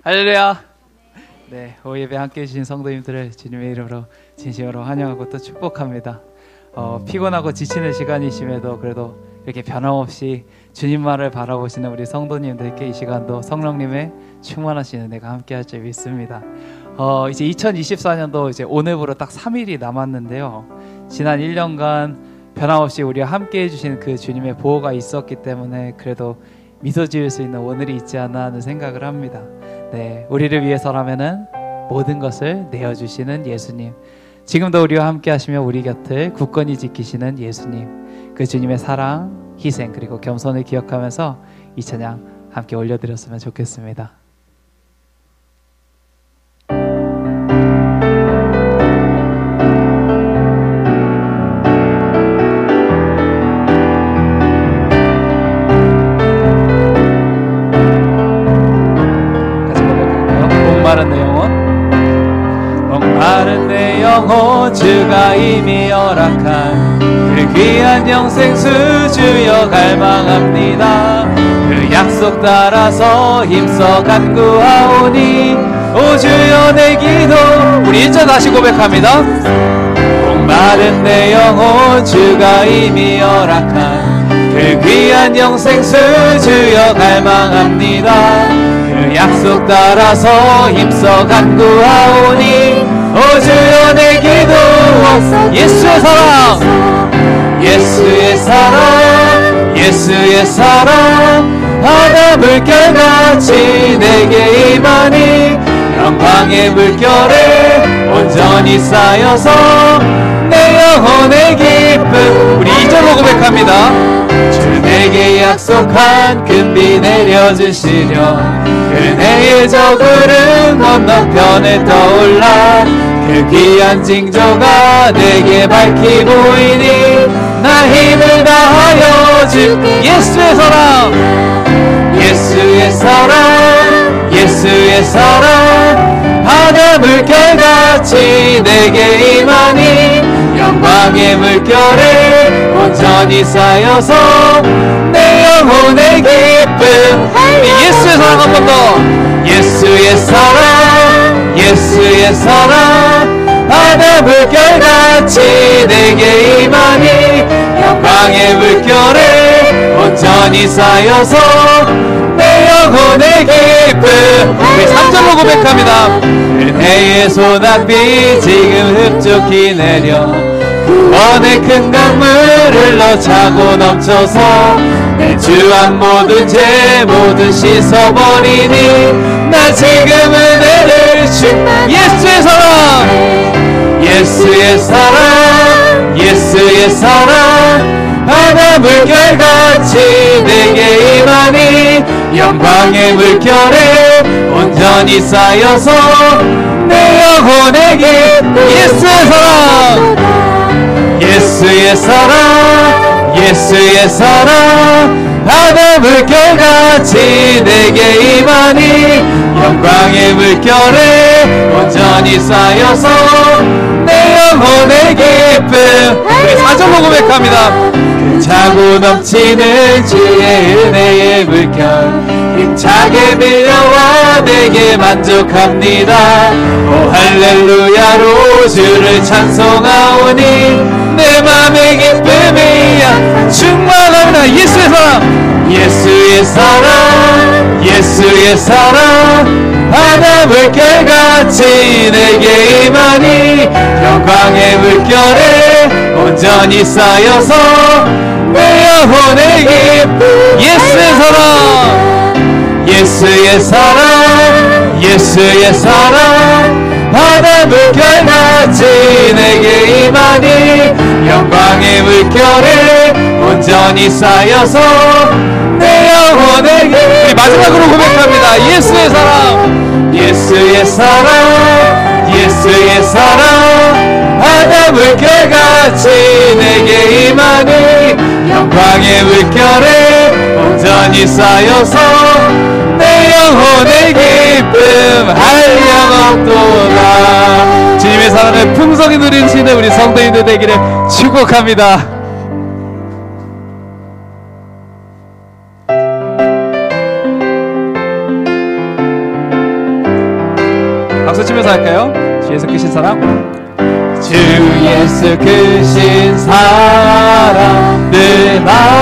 할렐루야. 네, 오예배 함께 해주신 성도님들을 주님의 이름으로 진심으로 환영하고 또 축복합니다. 피곤하고 지치는 시간이심에도 그래도 이렇게 변함없이 주님만을 바라보시는 우리 성도님들께 이 시간도 성령님의 충만하신 은혜가 함께 할 줄 믿습니다. 이제 2024년도 이제 오늘부로 딱 3일이 남았는데요. 지난 1년간 변함없이 우리와 함께 해주신 그 주님의 보호가 있었기 때문에 그래도 미소 지을 수 있는 오늘이 있지 않나 하는 생각을 합니다. 네, 우리를 위해서라면은 모든 것을 내어주시는 예수님, 지금도 우리와 함께 하시며 우리 곁을 굳건히 지키시는 예수님, 그 주님의 사랑, 희생 그리고 겸손을 기억하면서 이 찬양 함께 올려드렸으면 좋겠습니다. 주가 이미 허락한 그 귀한 영생수 주여 갈망합니다. 그 약속 따라서 힘써 간구하오니 오 주여 내 기도. 우리 1절 다시 고백합니다. 목마른 내 영혼 주가 이미 허락한 그 귀한 영생수 주여 갈망합니다. 그 약속 따라서 힘써 간구하오니 오 주여 내 기도. 예수의 사랑, 예수의 사랑, 예수의 사랑 바다 물결같이 내게 임하니 영광의 물결에 온전히 쌓여서 내 영혼의 기쁨. 우리 2절로 고백합니다. 주 내게 약속한 금비 내려주시려 은혜의 저구름 건너편에 떠올라 그 귀한 징조가 내게 밝히 보이니 나 힘을 다하여 줄게. 예수의 사랑, 예수의 사랑, 예수의 사랑 바다 물결같이 내게 임하니 영광의 물결에 온전히 쌓여서 내 영혼의 기쁨. 예수의 사랑 한 번 더. 예수의 사랑, 예수의 사랑 바다 물결같이 내게 임하니 영광의 물결에 온전히 쌓여서 내 영혼의 기쁨. 우리 3절로 고백합니다. 은혜의 소낙비 지금 흡족히 내려 구원의 큰 강물 흘러 차고 넘쳐서 내 주안 모든 죄 모두 씻어버리니 나 지금 은혜를 충만. 예수의 사랑, 예수의 사랑, 예수의 사랑 바다 물결같이 내게 임하니 영광의 물결에 온전히 쌓여서 내 영혼의 기쁨. 예수의 사랑, 예수의 사랑, 예수의 사랑 바다 물결같이 내게 임하니 영광의 물결에 온전히 쌓여서 내 영혼의 기쁨. 우리 4절로 고백합니다. 그 차고 넘치는 주의 은혜의 물결 힘차게 밀려와 내게 만족합니다. 오 할렐루야로 주를 찬송하오니 내 맘의 기쁨이야 충만합니다. 예수의 사랑, 예수의 사랑, 예수의 사랑 바다 물결같이 내게 임하니 영광의 물결에 온전히 쌓여서 내 영혼의 기쁨. 예수의 사랑, 예수의 사랑, 예수의 사랑 바다 물결같이 내게 임하니 영광의 물결에 온전히 쌓여서 내 영혼의 기쁨. 우리 마지막으로 고백합니다. 예수의 사랑, 예수의 사랑, 예수의 사랑 바다 물결같이 내게 임하니 영광의 물결에 온전히 쌓여서 내 영혼의 기쁨 한량없도다. 주님의 사랑을 풍성히 누리시는 우리 성도님들 되기를 축복합니다. 박수 치면서 할까요? 주 예수 크신 사랑. 주 예수 크신 사랑 늘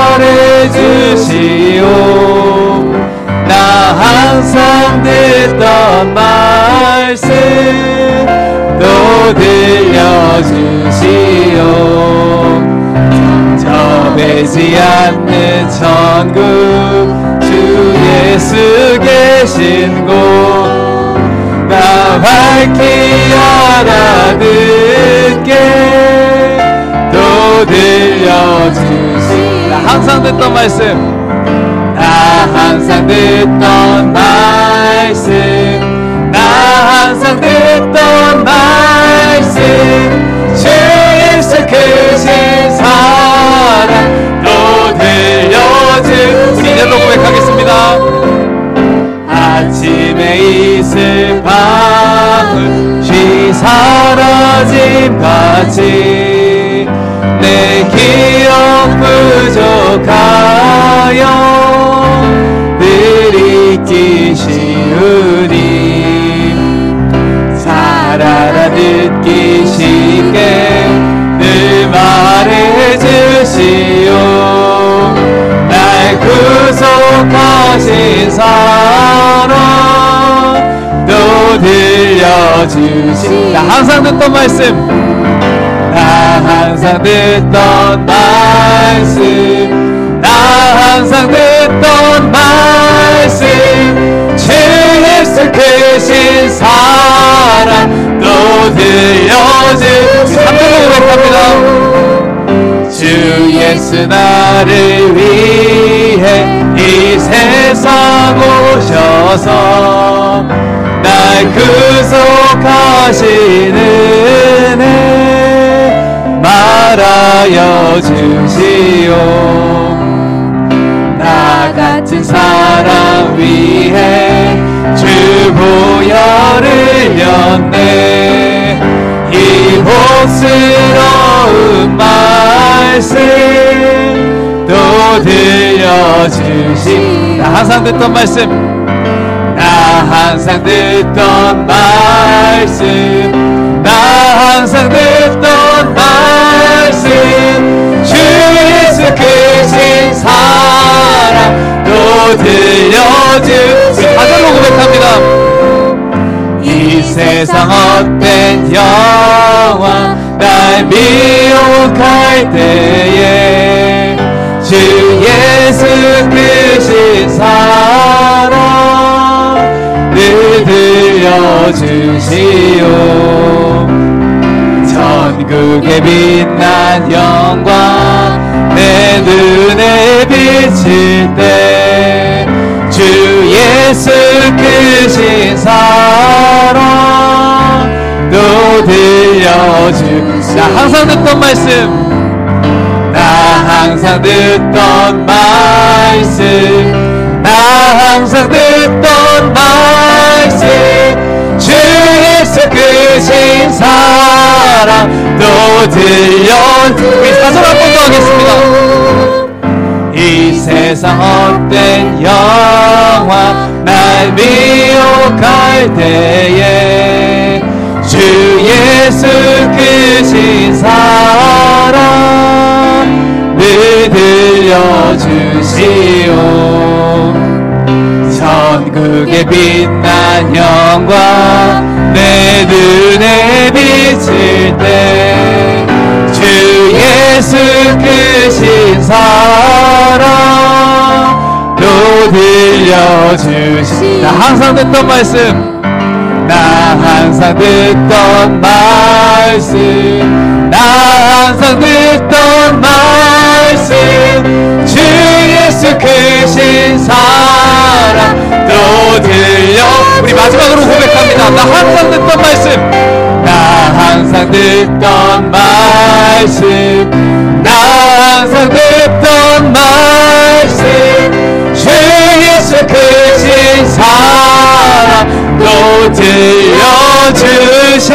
말해주시오. 나 항상 듣던 말씀 또 들려주시오. 정점되지 않는 천국 주 예수 계신 곳 나 밝히 알아듣게 또 들려주시. 나 항상 듣던 말씀 나 항상 듣던 말씀 나 항상 듣던 말씀 주 예수 크신 사랑 또 들려주. 우리 이대로 고백하겠습니다. 아침에 이슬 방울 쉬 사라짐 같이 내 기억 부족하여 늘 잊기 쉬우니 잘 알아듣기 쉽게 늘 말해주시오. 날 구속하신 사랑 또 들려주시. 나 항상 듣던 말씀 나 항상 듣던 말씀 나 항상 듣던 말씀 주 예수 크신 사랑 또 들려주. 3절로 고백합니다. 주 예수 나를 위해 이 세상 오셔서 날 구속하신 은혜 말하여 주시오. 나 같은 사람 위해 주 보혈을 흘렸네. 이 복스러운 말씀 또 들려주시. 나 항상 듣던 말씀 나 항상 듣던 말씀 나 항상 듣던 말씀 주 예수 크신 사랑 또 들려주. 우리 다절로 고백합니다. 이 세상 헛된 영화 날 미혹할 때에 주 예수 크신 사랑 늘 들려주시오. 천국의 빛난 영광 내 눈에 비칠 때 주 예수 크신 사랑 또 들려주시오. 나 항상 듣던 말씀 나 항상 듣던 말씀 나 항상 듣던 말씀 주 예수 크신 사랑 또 들려. 우리 다섯 번 더 하겠습니다. 이 세상 헛된 영화 날 미혹할 때에 주 예수 크신 사랑 늘 들려주시오. 천국의 빛난 영광 내 눈에 비칠 때 주 예수 크신 사랑 또 들려주시. 나 항상 듣던 말씀 나 항상 듣던 말씀 나 항상 듣던 말씀 주 예수 크신 사랑 또 들려. 우리 마지막으로 고백합니다. 나 항상 듣던 말씀 나 항상 듣던 말씀 나 항상 듣던 말씀 주 예수 크신 사랑 또 들려주시오.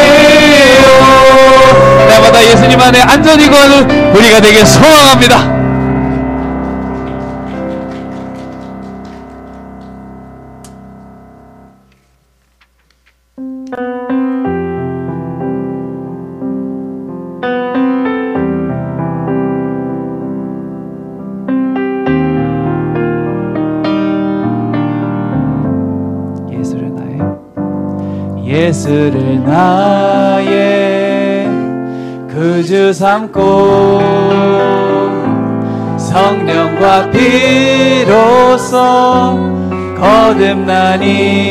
날마다 예수님 안에 안전히 거하는 우리가 되길 소망합니다. 예수를 나의 구주 삼고 성령과 피로써 거듭나니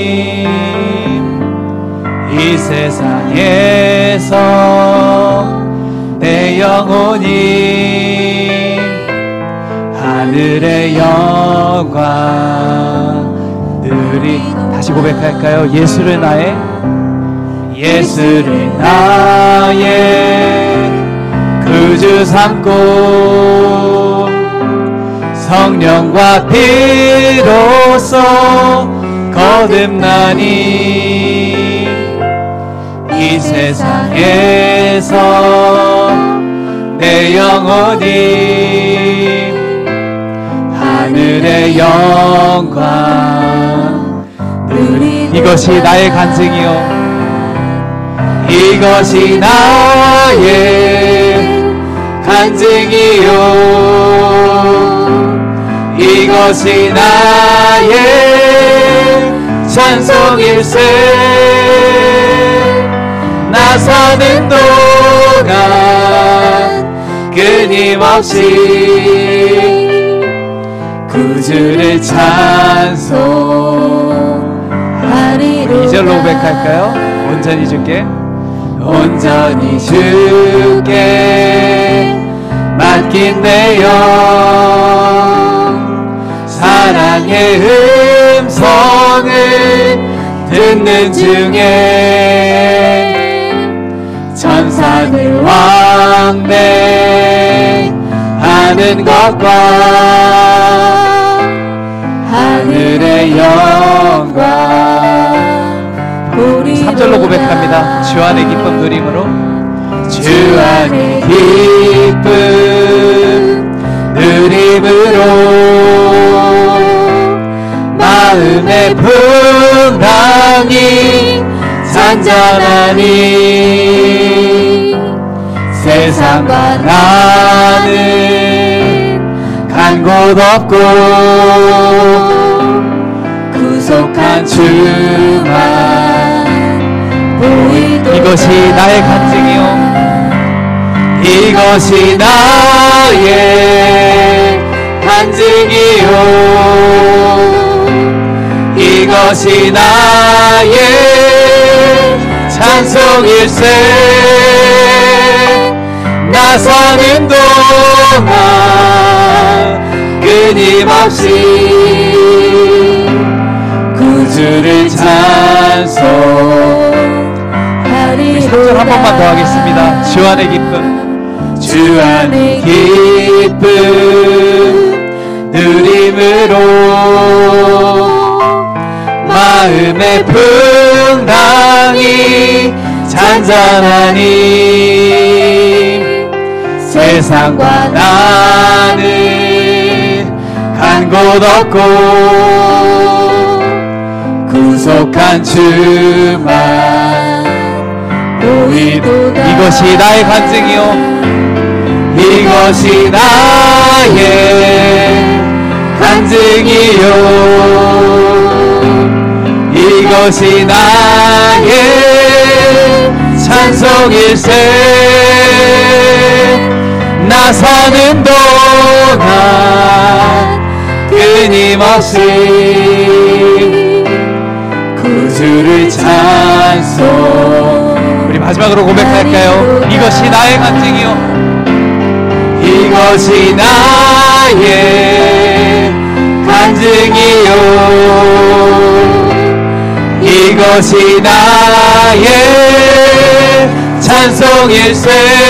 이 세상에서 내 영혼이 하늘의 영광 누리. 다시 고백할까요? 예수를 나의 구주 삼고 성령과 피로써 거듭나니 이 세상에서 내 영혼이 하늘의 영광 누리. 이것이 나의 간증이요, 이것이 나의 간증이요, 이것이 나의 찬송일세. 나 사는 동안 끊임없이 구주를 찬송하리로다. 2절로 고백할까요? 온전히 주께, 온전히 주께 맡긴 내 영, 사랑의 음성을 듣는 중에 천사들 왕래하는 것과 하늘의 영광. 3절로 고백합니다. 주 안의 기쁨 누림으로, 주 안의 기쁨 누림으로 마음의 풍랑이 잔잔하니 세상과 나는 간 곳 없고 구속한 주만 보이도다. 이것이 나의 간증이요, 이것이 나의 간증이요, 이것이 나의 찬송일세. 나 사는 동안 끊임없이 구주를 찬송하리로다. 3절 한 번만 더 하겠습니다. 주 안의 기쁨, 주 안의 기쁨 누림으로 마음의 풍랑이 잔잔하니 세상과 나는 간 곳 없고 구속한 주만 보이도다. 이것이 나의 간증이요, 이것이 나의 간증이요, 이것이 나의 찬송일세. 나 사는 동안 끊임없이 구주를 찬송. 우리 마지막으로 고백할까요? 이것이 나의 간증이요, 이것이 나의 간증이요, 이것이 나의 찬송일세.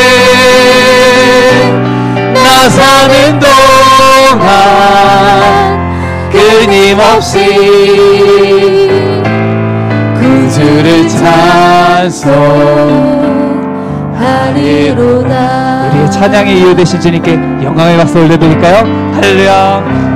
나 사는 동안 끊임없이 구주를 찬송하리로다. 우리의 찬양의 이유 되신 주님께 영광의 박수 올려드릴까요? 할렐루야.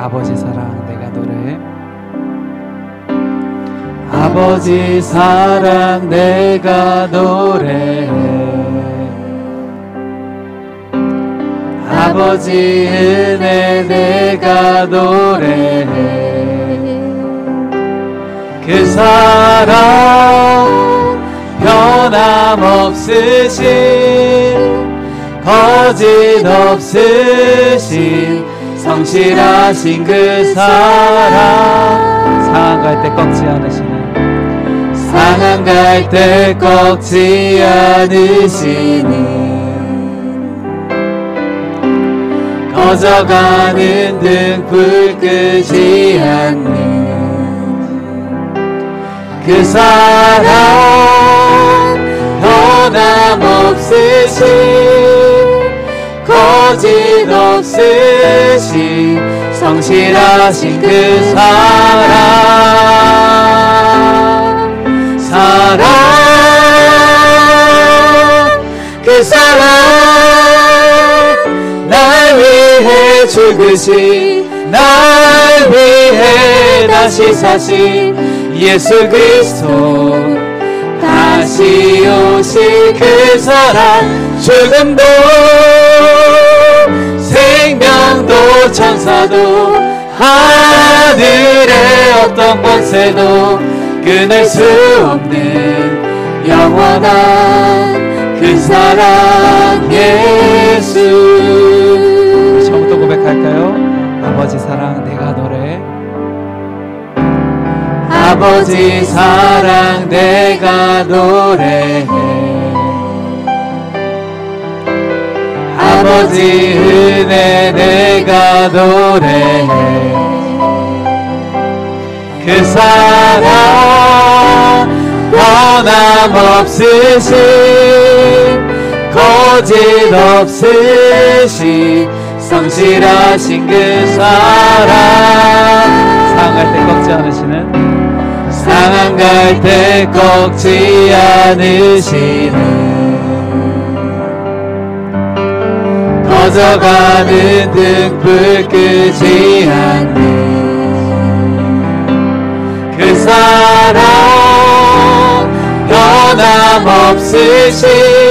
아버지 사랑 내가 노래해. 아버지 사랑 내가 노래해. 아버지 은혜 내가 노래해. 그 사랑 변함없으신 거짓 없으신 성실하신 그 사랑 상한 갈 때 꺾지 않으시는 상한 갈 때 꺾지 않으시니 꺼져가는 등불 끄지 않는 그 사랑 변함없으신 거짓 없으신 성실하신 그 사랑 그 사랑 날 위해 죽으신 날 위해 다시 사신 예수 그리스도 다시 오실 그 사랑 죽음도 생명도 천사도 하늘의 어떤 권세도 끊을 수 없는 영원한 그 사랑 예수. 처음부터 고백할까요? 아버지 사랑 내가 노래해. 아버지 사랑 내가 노래해. 아버지 은혜 내가 노래해. 그 사랑 변함없으신 거짓 없으신 성실하신 그 사랑 상할 때 꺾지 않으시는 상한 갈 때 꺾지 않으시는 꺼져가는 등불 끄지 않는 그 사랑 변함없으신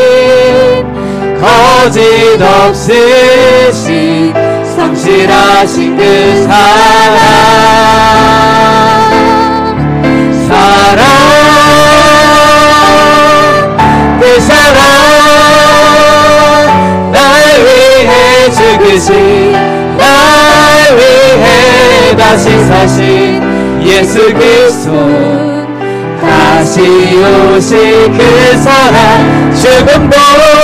거짓 없으신 성실하신 그 사랑 그 사랑 날 위해 죽으신 날 위해 다시 사신 예수 그리스도 다시 오실 그 사랑 죽음도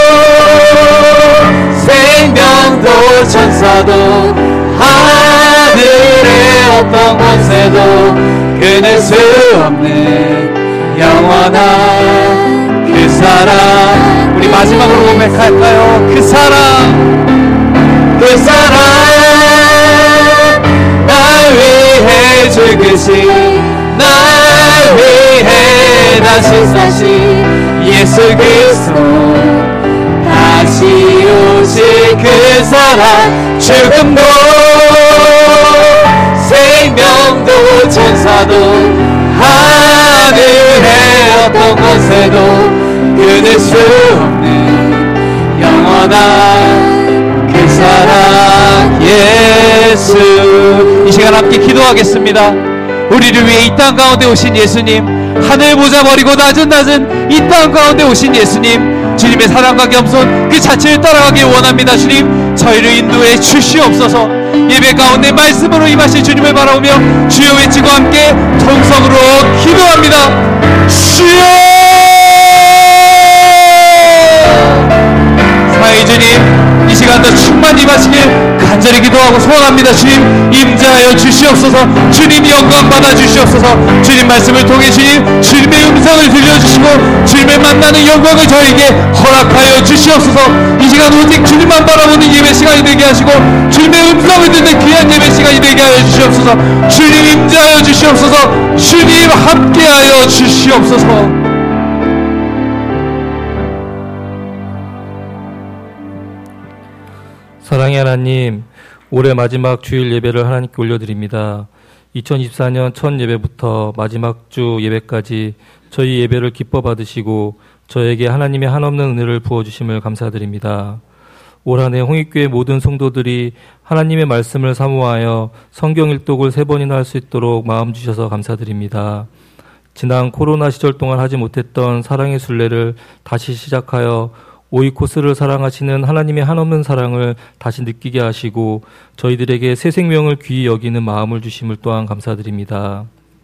생명도 천사도 하늘의 어떤 권세도 끊을 수 없는 영원한 그 사랑. 우리 마지막으로 고백할까요? 그 사랑 그 사랑 날 위해 죽으신 날 위해 다시 사신 예수 그리스도 다시 오실 그 사랑 죽음도 생명도 천사도 하늘의 어떤 권세도 끊을 수 없는 영원한 그 사랑 예수. 이 시간 함께 기도하겠습니다. 우리를 위해 이 땅 가운데 오신 예수님, 하늘 보좌 버리고 낮은 이 땅 가운데 오신 예수님, 주님의 사랑과 겸손 그 자체를 따라가길 원합니다. 주님, 저희를 인도해 주시옵소서. 예배 가운데 말씀으로 임하실 주님을 바라보며 주여 외치고 함께 통성으로 기도합니다. 주여! 사랑의 주님, 이 시간도 충만히 임하시길 간절히 기도하고 소원합니다. 주님, 임재하여 주시옵소서. 주님 영광 받아 주시옵소서. 주님 말씀을 통해 주님의 음성을 들려주시고 주님을 만나는 영광을 저에게 허락하여 주시옵소서. 이 시간 오직 주님만 바라보는 예배 시간이 되게 하시고 주님의 음성을 듣는 귀한 예배 시간이 되게 하여 주시옵소서. 주님 임재하여 주시옵소서. 주님 함께하여 주시옵소서. 사랑의 하나님, 올해 마지막 주일 예배를 하나님께 올려드립니다. 2024년 첫 예배부터 마지막 주 예배까지 저희 예배를 기뻐 받으시고 저에게 하나님의 한없는 은혜를 부어주심을 감사드립니다. 올 한 해 홍익교회 모든 성도들이 하나님의 말씀을 사모하여 성경 일독을 3번이나 할 수 있도록 마음 주셔서 감사드립니다. 지난 코로나 시절 동안 하지 못했던 사랑의 순례를 다시 시작하여 오이코스를 사랑하시는 하나님의 한없는 사랑을 다시 느끼게 하시고 저희들에게 새 생명을 귀히 여기는 마음을 주심을 또한 감사드립니다.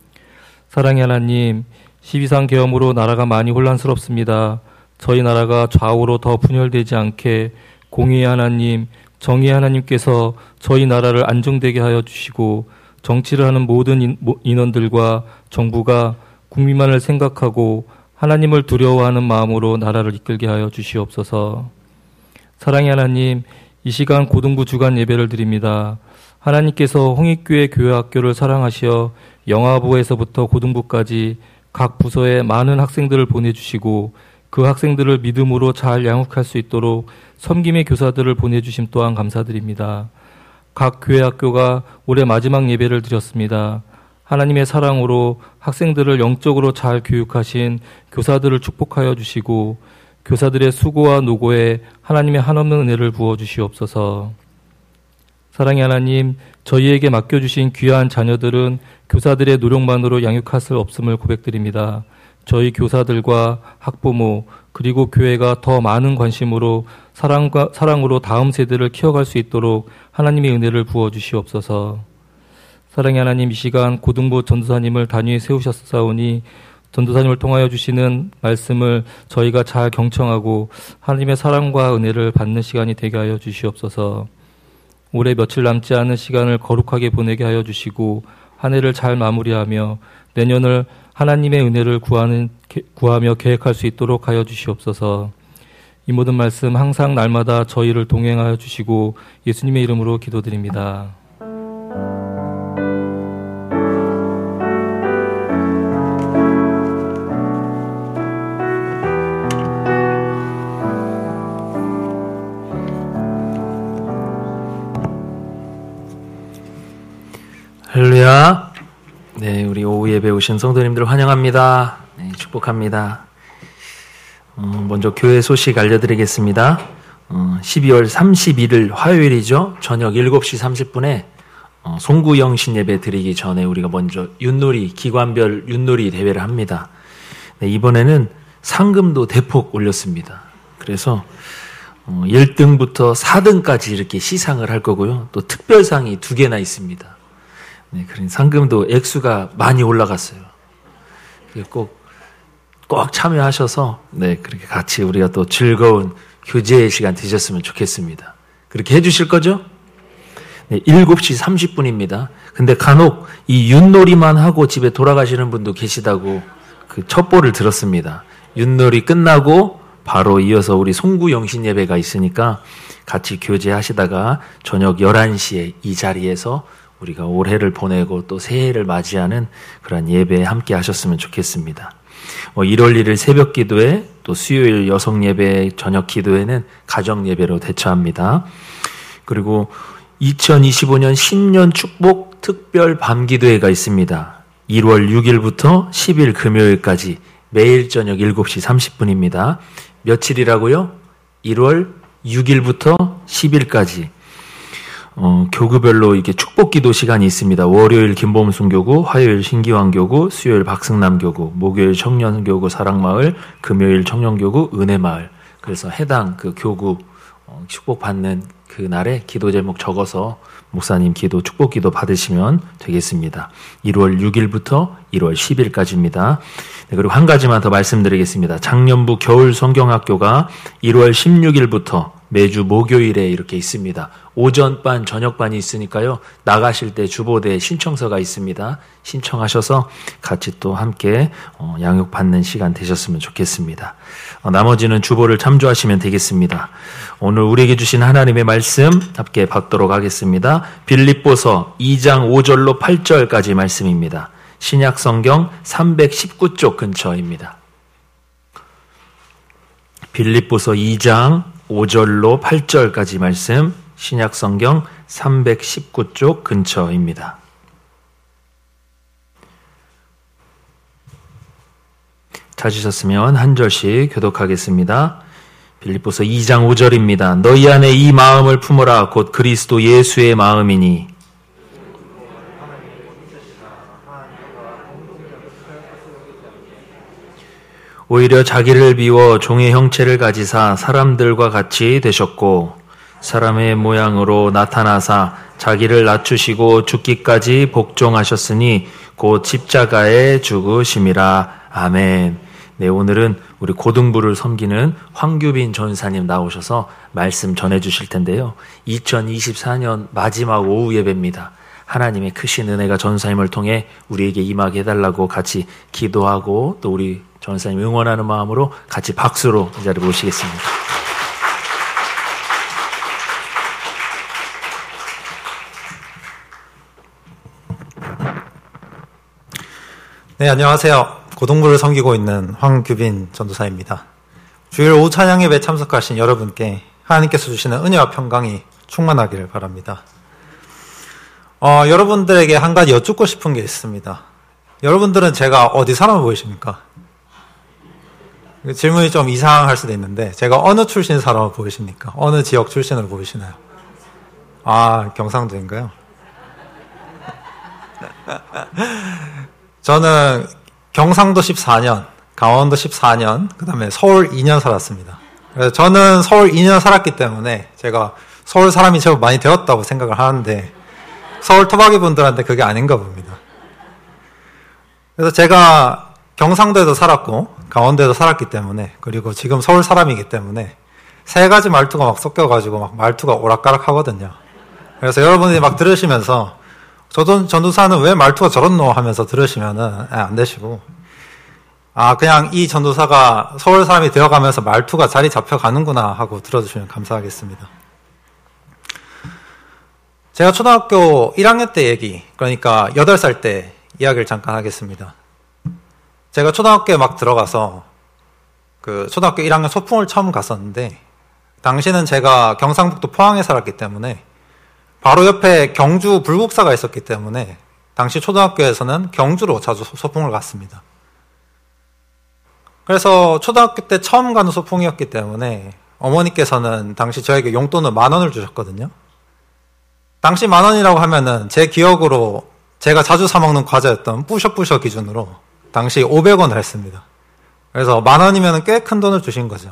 사랑의 하나님, 12상 계엄으로 나라가 많이 혼란스럽습니다. 저희 나라가 좌우로 더 분열되지 않게 공의의 하나님, 정의의 하나님께서 저희 나라를 안정되게 하여 주시고 정치를 하는 모든 인원들과 정부가 국민만을 생각하고 하나님을 두려워하는 마음으로 나라를 이끌게 하여 주시옵소서. 사랑의 하나님, 이 시간 고등부 주간 예배를 드립니다. 하나님께서 홍익교회 교회학교를 사랑하시어 영아부에서부터 고등부까지 각 부서에 많은 학생들을 보내주시고 그 학생들을 믿음으로 잘 양육할 수 있도록 섬김의 교사들을 보내주심 또한 감사드립니다. 각 교회학교가 올해 마지막 예배를 드렸습니다. 하나님의 사랑으로 학생들을 영적으로 잘 교육하신 교사들을 축복하여 주시고 교사들의 수고와 노고에 하나님의 한없는 은혜를 부어주시옵소서. 사랑의 하나님, 저희에게 맡겨주신 귀한 자녀들은 교사들의 노력만으로 양육할 수 없음을 고백드립니다. 저희 교사들과 학부모 그리고 교회가 더 많은 관심으로 사랑으로 다음 세대를 키워갈 수 있도록 하나님의 은혜를 부어주시옵소서. 사랑의 하나님, 이 시간 고등부 전도사님을 단위에 세우셨사오니 전도사님을 통하여 주시는 말씀을 저희가 잘 경청하고 하나님의 사랑과 은혜를 받는 시간이 되게 하여 주시옵소서. 올해 며칠 남지 않은 시간을 거룩하게 보내게 하여 주시고 한 해를 잘 마무리하며 내년을 하나님의 은혜를 구하며 계획할 수 있도록 하여 주시옵소서. 이 모든 말씀 항상 날마다 저희를 동행하여 주시고 예수님의 이름으로 기도드립니다. 할렐루야. 네, 우리 오후 예배 오신 성도님들 환영합니다. 네, 축복합니다. 먼저 교회 소식 알려드리겠습니다. 12월 31일 화요일이죠. 저녁 7시 30분에 송구영신 예배 드리기 전에 우리가 먼저 윷놀이, 기관별 윷놀이 대회를 합니다. 네, 이번에는 상금도 대폭 올렸습니다. 그래서 1등부터 4등까지 이렇게 시상을 할 거고요. 또 특별상이 2개나 있습니다. 네, 그런 상금도 액수가 많이 올라갔어요. 꼭 참여하셔서, 네, 그렇게 같이 우리가 또 즐거운 교제의 시간 되셨으면 좋겠습니다. 그렇게 해주실 거죠? 네, 7시 30분입니다. 근데 간혹 이 윷놀이만 하고 집에 돌아가시는 분도 계시다고 그 첩보를 들었습니다. 윷놀이 끝나고 바로 이어서 우리 송구영신 예배가 있으니까 같이 교제하시다가 저녁 11시에 이 자리에서 우리가 올해를 보내고 또 새해를 맞이하는 그런 예배에 함께 하셨으면 좋겠습니다. 1월 1일 새벽 기도회, 또 수요일 여성 예배 저녁 기도회는 가정 예배로 대처합니다. 그리고 2025년 신년 축복 특별 밤 기도회가 있습니다. 1월 6일부터 10일 금요일까지 매일 저녁 7시 30분입니다. 며칠이라고요? 1월 6일부터 10일까지. 교구별로 이렇게 축복 기도 시간이 있습니다. 월요일 김범순 교구, 화요일 신기환 교구, 수요일 박승남 교구, 목요일 청년 교구 사랑마을, 금요일 청년 교구 은혜마을. 그래서 해당 그 교구 축복 받는 그 날에 기도 제목 적어서 목사님 기도 축복 기도 받으시면 되겠습니다. 1월 6일부터 1월 10일까지입니다. 네, 그리고 한 가지만 더 말씀드리겠습니다. 작년부 겨울 성경학교가 1월 16일부터 매주 목요일에 이렇게 있습니다. 오전반, 저녁반이 있으니까요. 나가실 때 주보대에 신청서가 있습니다. 신청하셔서 같이 또 함께 양육받는 시간 되셨으면 좋겠습니다. 나머지는 주보를 참조하시면 되겠습니다. 오늘 우리에게 주신 하나님의 말씀 함께 받도록 하겠습니다. 빌립보서 2장 5절로 8절까지 말씀입니다. 신약성경 319쪽 근처입니다. 빌립보서 2장 5절로 8절까지 말씀 신약성경 319쪽 근처입니다. 찾으셨으면 한 절씩 교독하겠습니다. 빌립보서 2장 5절입니다. 너희 안에 이 마음을 품어라. 곧 그리스도 예수의 마음이니. 오히려 자기를 비워 종의 형체를 가지사 사람들과 같이 되셨고 사람의 모양으로 나타나사 자기를 낮추시고 죽기까지 복종하셨으니 곧 십자가에 죽으심이라. 아멘. 네, 오늘은 우리 고등부를 섬기는 황규빈 전사님 나오셔서 말씀 전해주실 텐데요. 2024년 마지막 오후 예배입니다. 하나님의 크신 은혜가 전사님을 통해 우리에게 임하게 해달라고 같이 기도하고 또 우리 전사님 응원하는 마음으로 같이 박수로 이 자리에 모시겠습니다. 네, 안녕하세요. 고등부를 섬기고 있는 황규빈 전도사입니다. 주일 오후 찬양 예배에 참석하신 여러분께 하나님께서 주시는 은혜와 평강이 충만하기를 바랍니다. 여러분들에게 한 가지 여쭙고 싶은 게 있습니다. 여러분들은 제가 어디 사람 보이십니까? 질문이 좀 이상할 수도 있는데 제가 어느 출신 사람으로 보이십니까? 어느 지역 출신으로 보이시나요? 아, 경상도인가요? 저는 경상도 14년, 강원도 14년, 그 다음에 서울 2년 살았습니다. 그래서 저는 서울 2년 살았기 때문에 제가 서울 사람이 제법 많이 되었다고 생각을 하는데 서울 토박이 분들한테 그게 아닌가 봅니다. 그래서 제가 경상도에도 살았고 강원도에도 살았기 때문에 그리고 지금 서울 사람이기 때문에 세 가지 말투가 막 섞여가지고 막 말투가 오락가락 하거든요. 그래서 여러분들이 막 들으시면서 전도사는 왜 말투가 저렇노 하면서 들으시면은 안 되시고 그냥 이 전도사가 서울 사람이 되어가면서 말투가 자리 잡혀가는구나 하고 들어주시면 감사하겠습니다. 제가 초등학교 1학년 때 얘기, 그러니까 8살 때 이야기를 잠깐 하겠습니다. 제가 초등학교에 막 들어가서 그 초등학교 1학년 소풍을 처음 갔었는데 당시는 제가 경상북도 포항에 살았기 때문에 바로 옆에 경주 불국사가 있었기 때문에 당시 초등학교에서는 경주로 자주 소풍을 갔습니다. 그래서 초등학교 때 처음 가는 소풍이었기 때문에 어머니께서는 당시 저에게 용돈을 10,000원을 주셨거든요. 당시 10,000원이라고 하면은 제 기억으로 제가 자주 사먹는 과자였던 뿌셔뿌셔 기준으로 당시 500원을 했습니다. 그래서 10,000원이면 꽤 큰 돈을 주신 거죠.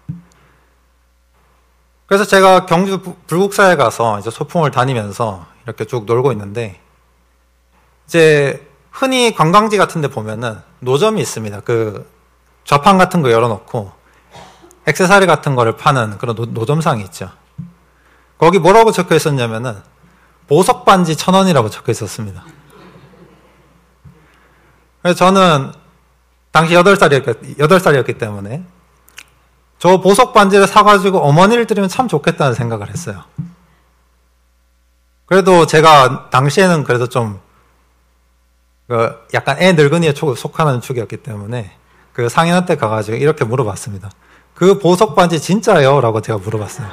그래서 제가 경주 불국사에 가서 이제 소풍을 다니면서 이렇게 쭉 놀고 있는데 이제 흔히 관광지 같은 데 보면은 노점이 있습니다. 그 좌판 같은 거 열어놓고 액세서리 같은 거를 파는 그런 노점상이 있죠. 거기 뭐라고 적혀 있었냐면은 보석 반지 1,000원이라고 적혀 있었습니다. 그래서 저는 당시 8살이었기 때문에 저 보석 반지를 사가지고 어머니를 드리면 참 좋겠다는 생각을 했어요. 그래도 제가 당시에는 그래도 좀 약간 애 늙은이에 속하는 축이었기 때문에 그 상인한테 가가지고 이렇게 물어봤습니다. 그 보석 반지 진짜예요? 라고 제가 물어봤어요.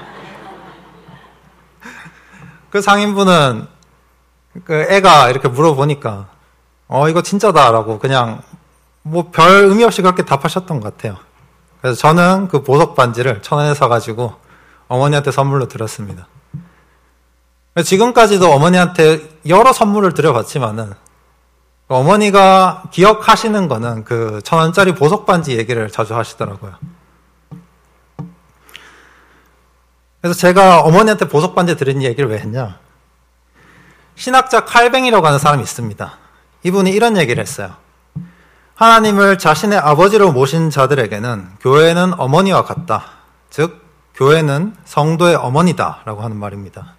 그 상인분은 그 애가 이렇게 물어보니까 이거 진짜다라고 그냥 뭐 별 의미 없이 그렇게 답하셨던 것 같아요. 그래서 저는 그 보석 반지를 1,000원에 사가지고 어머니한테 선물로 드렸습니다. 지금까지도 어머니한테 여러 선물을 드려봤지만은 어머니가 기억하시는 거는 그 1,000원짜리 보석 반지 얘기를 자주 하시더라고요. 그래서 제가 어머니한테 보석 반지 드린 얘기를 왜 했냐? 신학자 칼뱅이라고 하는 사람이 있습니다. 이분이 이런 얘기를 했어요. 하나님을 자신의 아버지로 모신 자들에게는 교회는 어머니와 같다. 즉 교회는 성도의 어머니다 라고 하는 말입니다.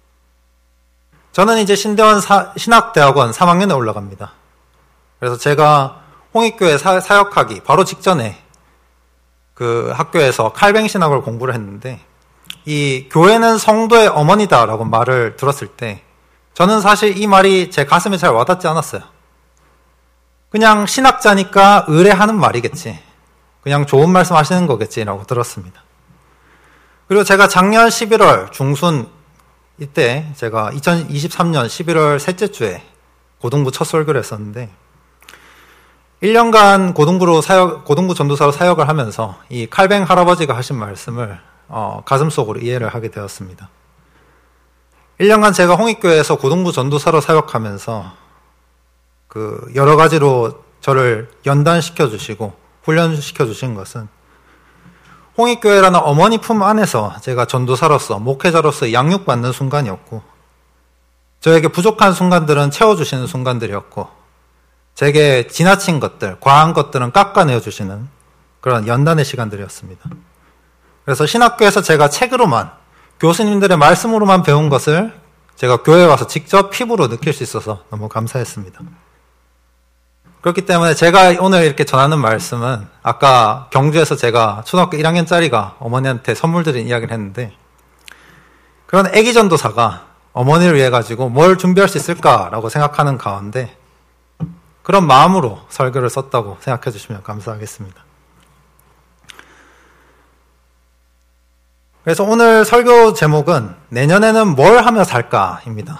저는 이제 신대원 신학대학원 3학년에 올라갑니다. 그래서 제가 홍익교회 사역하기 바로 직전에 그 학교에서 칼뱅 신학을 공부를 했는데 이 교회는 성도의 어머니다 라고 말을 들었을 때 저는 사실 이 말이 제 가슴에 잘 와닿지 않았어요. 그냥 신학자니까 의뢰하는 말이겠지. 그냥 좋은 말씀 하시는 거겠지라고 들었습니다. 그리고 제가 작년 11월 중순 이때 제가 2023년 11월 셋째 주에 고등부 첫 설교를 했었는데 1년간 고등부 전도사로 사역을 하면서 이 칼뱅 할아버지가 하신 말씀을 가슴속으로 이해를 하게 되었습니다. 1년간 제가 홍익교회에서 고등부 전도사로 사역하면서 그 여러 가지로 저를 연단시켜 주시고 훈련시켜 주신 것은 홍익교회라는 어머니 품 안에서 제가 전도사로서 목회자로서 양육받는 순간이었고 저에게 부족한 순간들은 채워주시는 순간들이었고 제게 지나친 것들, 과한 것들은 깎아내어 주시는 그런 연단의 시간들이었습니다. 그래서 신학교에서 제가 책으로만 교수님들의 말씀으로만 배운 것을 제가 교회에 와서 직접 피부로 느낄 수 있어서 너무 감사했습니다. 그렇기 때문에 제가 오늘 이렇게 전하는 말씀은 아까 경주에서 제가 초등학교 1학년짜리가 어머니한테 선물 드린 이야기를 했는데 그런 애기 전도사가 어머니를 위해 가지고 뭘 준비할 수 있을까라고 생각하는 가운데 그런 마음으로 설교를 썼다고 생각해 주시면 감사하겠습니다. 그래서 오늘 설교 제목은 내년에는 뭘 하며 살까입니다.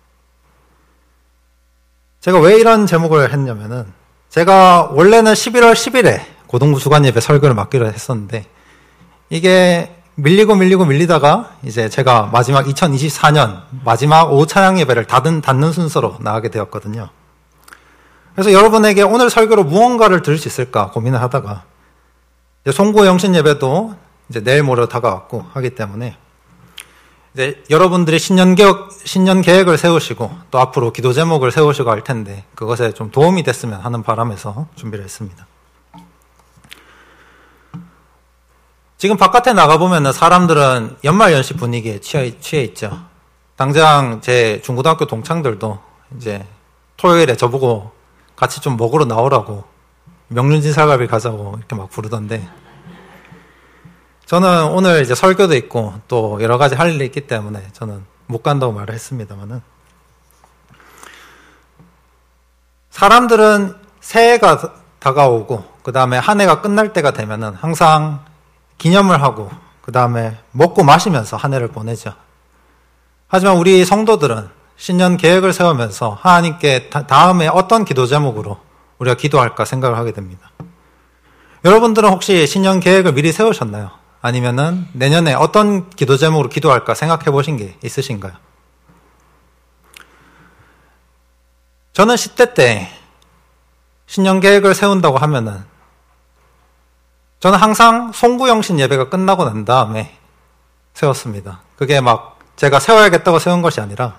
제가 왜 이런 제목을 했냐면은 제가 원래는 11월 10일에 고등부 주간 예배 설교를 맡기로 했었는데 이게 밀리다가 이제 제가 마지막 2024년 마지막 오후 찬양 예배를 닫는 순서로 나가게 되었거든요. 그래서 여러분에게 오늘 설교로 무언가를 들을 수 있을까 고민을 하다가 송구 영신 예배도 이제 내일 모레 다가왔고 하기 때문에 이제 여러분들이 신년 계획을 세우시고 또 앞으로 기도 제목을 세우시고 할 텐데 그것에 좀 도움이 됐으면 하는 바람에서 준비를 했습니다. 지금 바깥에 나가보면 사람들은 연말연시 분위기에 취해 있죠. 당장 제 중고등학교 동창들도 이제 토요일에 저보고 같이 좀 먹으러 나오라고 명륜진 살갈비 가자고 이렇게 막 부르던데 저는 오늘 이제 설교도 있고 또 여러 가지 할 일이 있기 때문에 저는 못 간다고 말을 했습니다만은 사람들은 새해가 다가오고 그 다음에 한 해가 끝날 때가 되면은 항상 기념을 하고 그 다음에 먹고 마시면서 한 해를 보내죠. 하지만 우리 성도들은 신년 계획을 세우면서 하나님께 다음에 어떤 기도 제목으로 우리가 기도할까 생각을 하게 됩니다. 여러분들은 혹시 신년 계획을 미리 세우셨나요? 아니면은 내년에 어떤 기도 제목으로 기도할까 생각해 보신 게 있으신가요? 저는 10대 때 신년 계획을 세운다고 하면은 저는 항상 송구영신 예배가 끝나고 난 다음에 세웠습니다. 그게 막 제가 세워야겠다고 세운 것이 아니라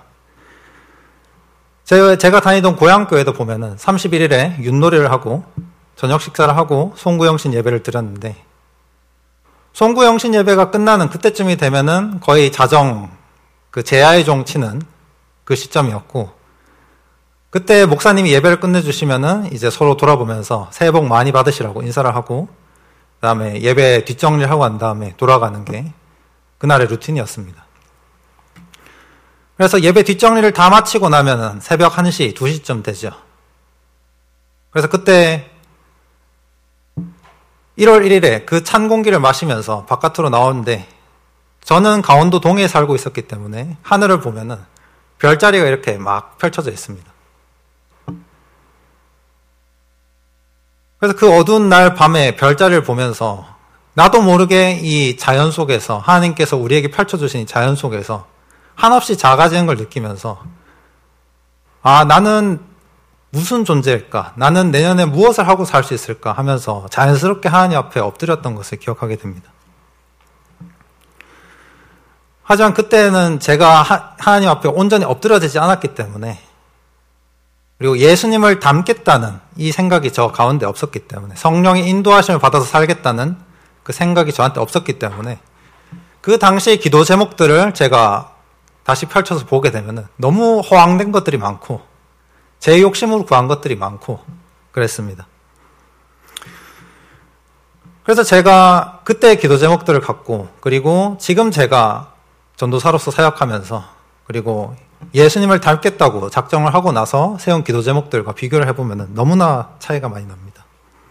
제가 다니던 고향교회도 보면은 31일에 윷놀이를 하고 저녁 식사를 하고 송구영신 예배를 드렸는데 송구영신 예배가 끝나는 그때쯤이 되면은 거의 그 제야의 종 치는 그 시점이었고 그때 목사님이 예배를 끝내주시면은 이제 서로 돌아보면서 새해 복 많이 받으시라고 인사를 하고 그 다음에 예배 뒷정리를 하고 난 다음에 돌아가는 게 그날의 루틴이었습니다. 그래서 예배 뒷정리를 다 마치고 나면은 새벽 1시, 2시쯤 되죠. 그래서 그때 1월 1일에 그 찬 공기를 마시면서 바깥으로 나오는데 저는 강원도 동해에 살고 있었기 때문에 하늘을 보면은 별자리가 이렇게 막 펼쳐져 있습니다. 그래서 그 어두운 날 밤에 별자리를 보면서 나도 모르게 이 자연 속에서 하나님께서 우리에게 펼쳐주신 이 자연 속에서 한없이 작아지는 걸 느끼면서 나는 무슨 존재일까? 나는 내년에 무엇을 하고 살 수 있을까? 하면서 자연스럽게 하나님 앞에 엎드렸던 것을 기억하게 됩니다. 하지만 그때는 제가 하나님 앞에 온전히 엎드려지지 않았기 때문에 그리고 예수님을 닮겠다는 이 생각이 저 가운데 없었기 때문에 성령의 인도하심을 받아서 살겠다는 그 생각이 저한테 없었기 때문에 그 당시의 기도 제목들을 제가 다시 펼쳐서 보게 되면 너무 허황된 것들이 많고 제 욕심으로 구한 것들이 많고 그랬습니다. 그래서 제가 그때의 기도 제목들을 갖고 그리고 지금 제가 전도사로서 사역하면서 그리고 예수님을 닮겠다고 작정을 하고 나서 세운 기도 제목들과 비교를 해보면 너무나 차이가 많이 납니다.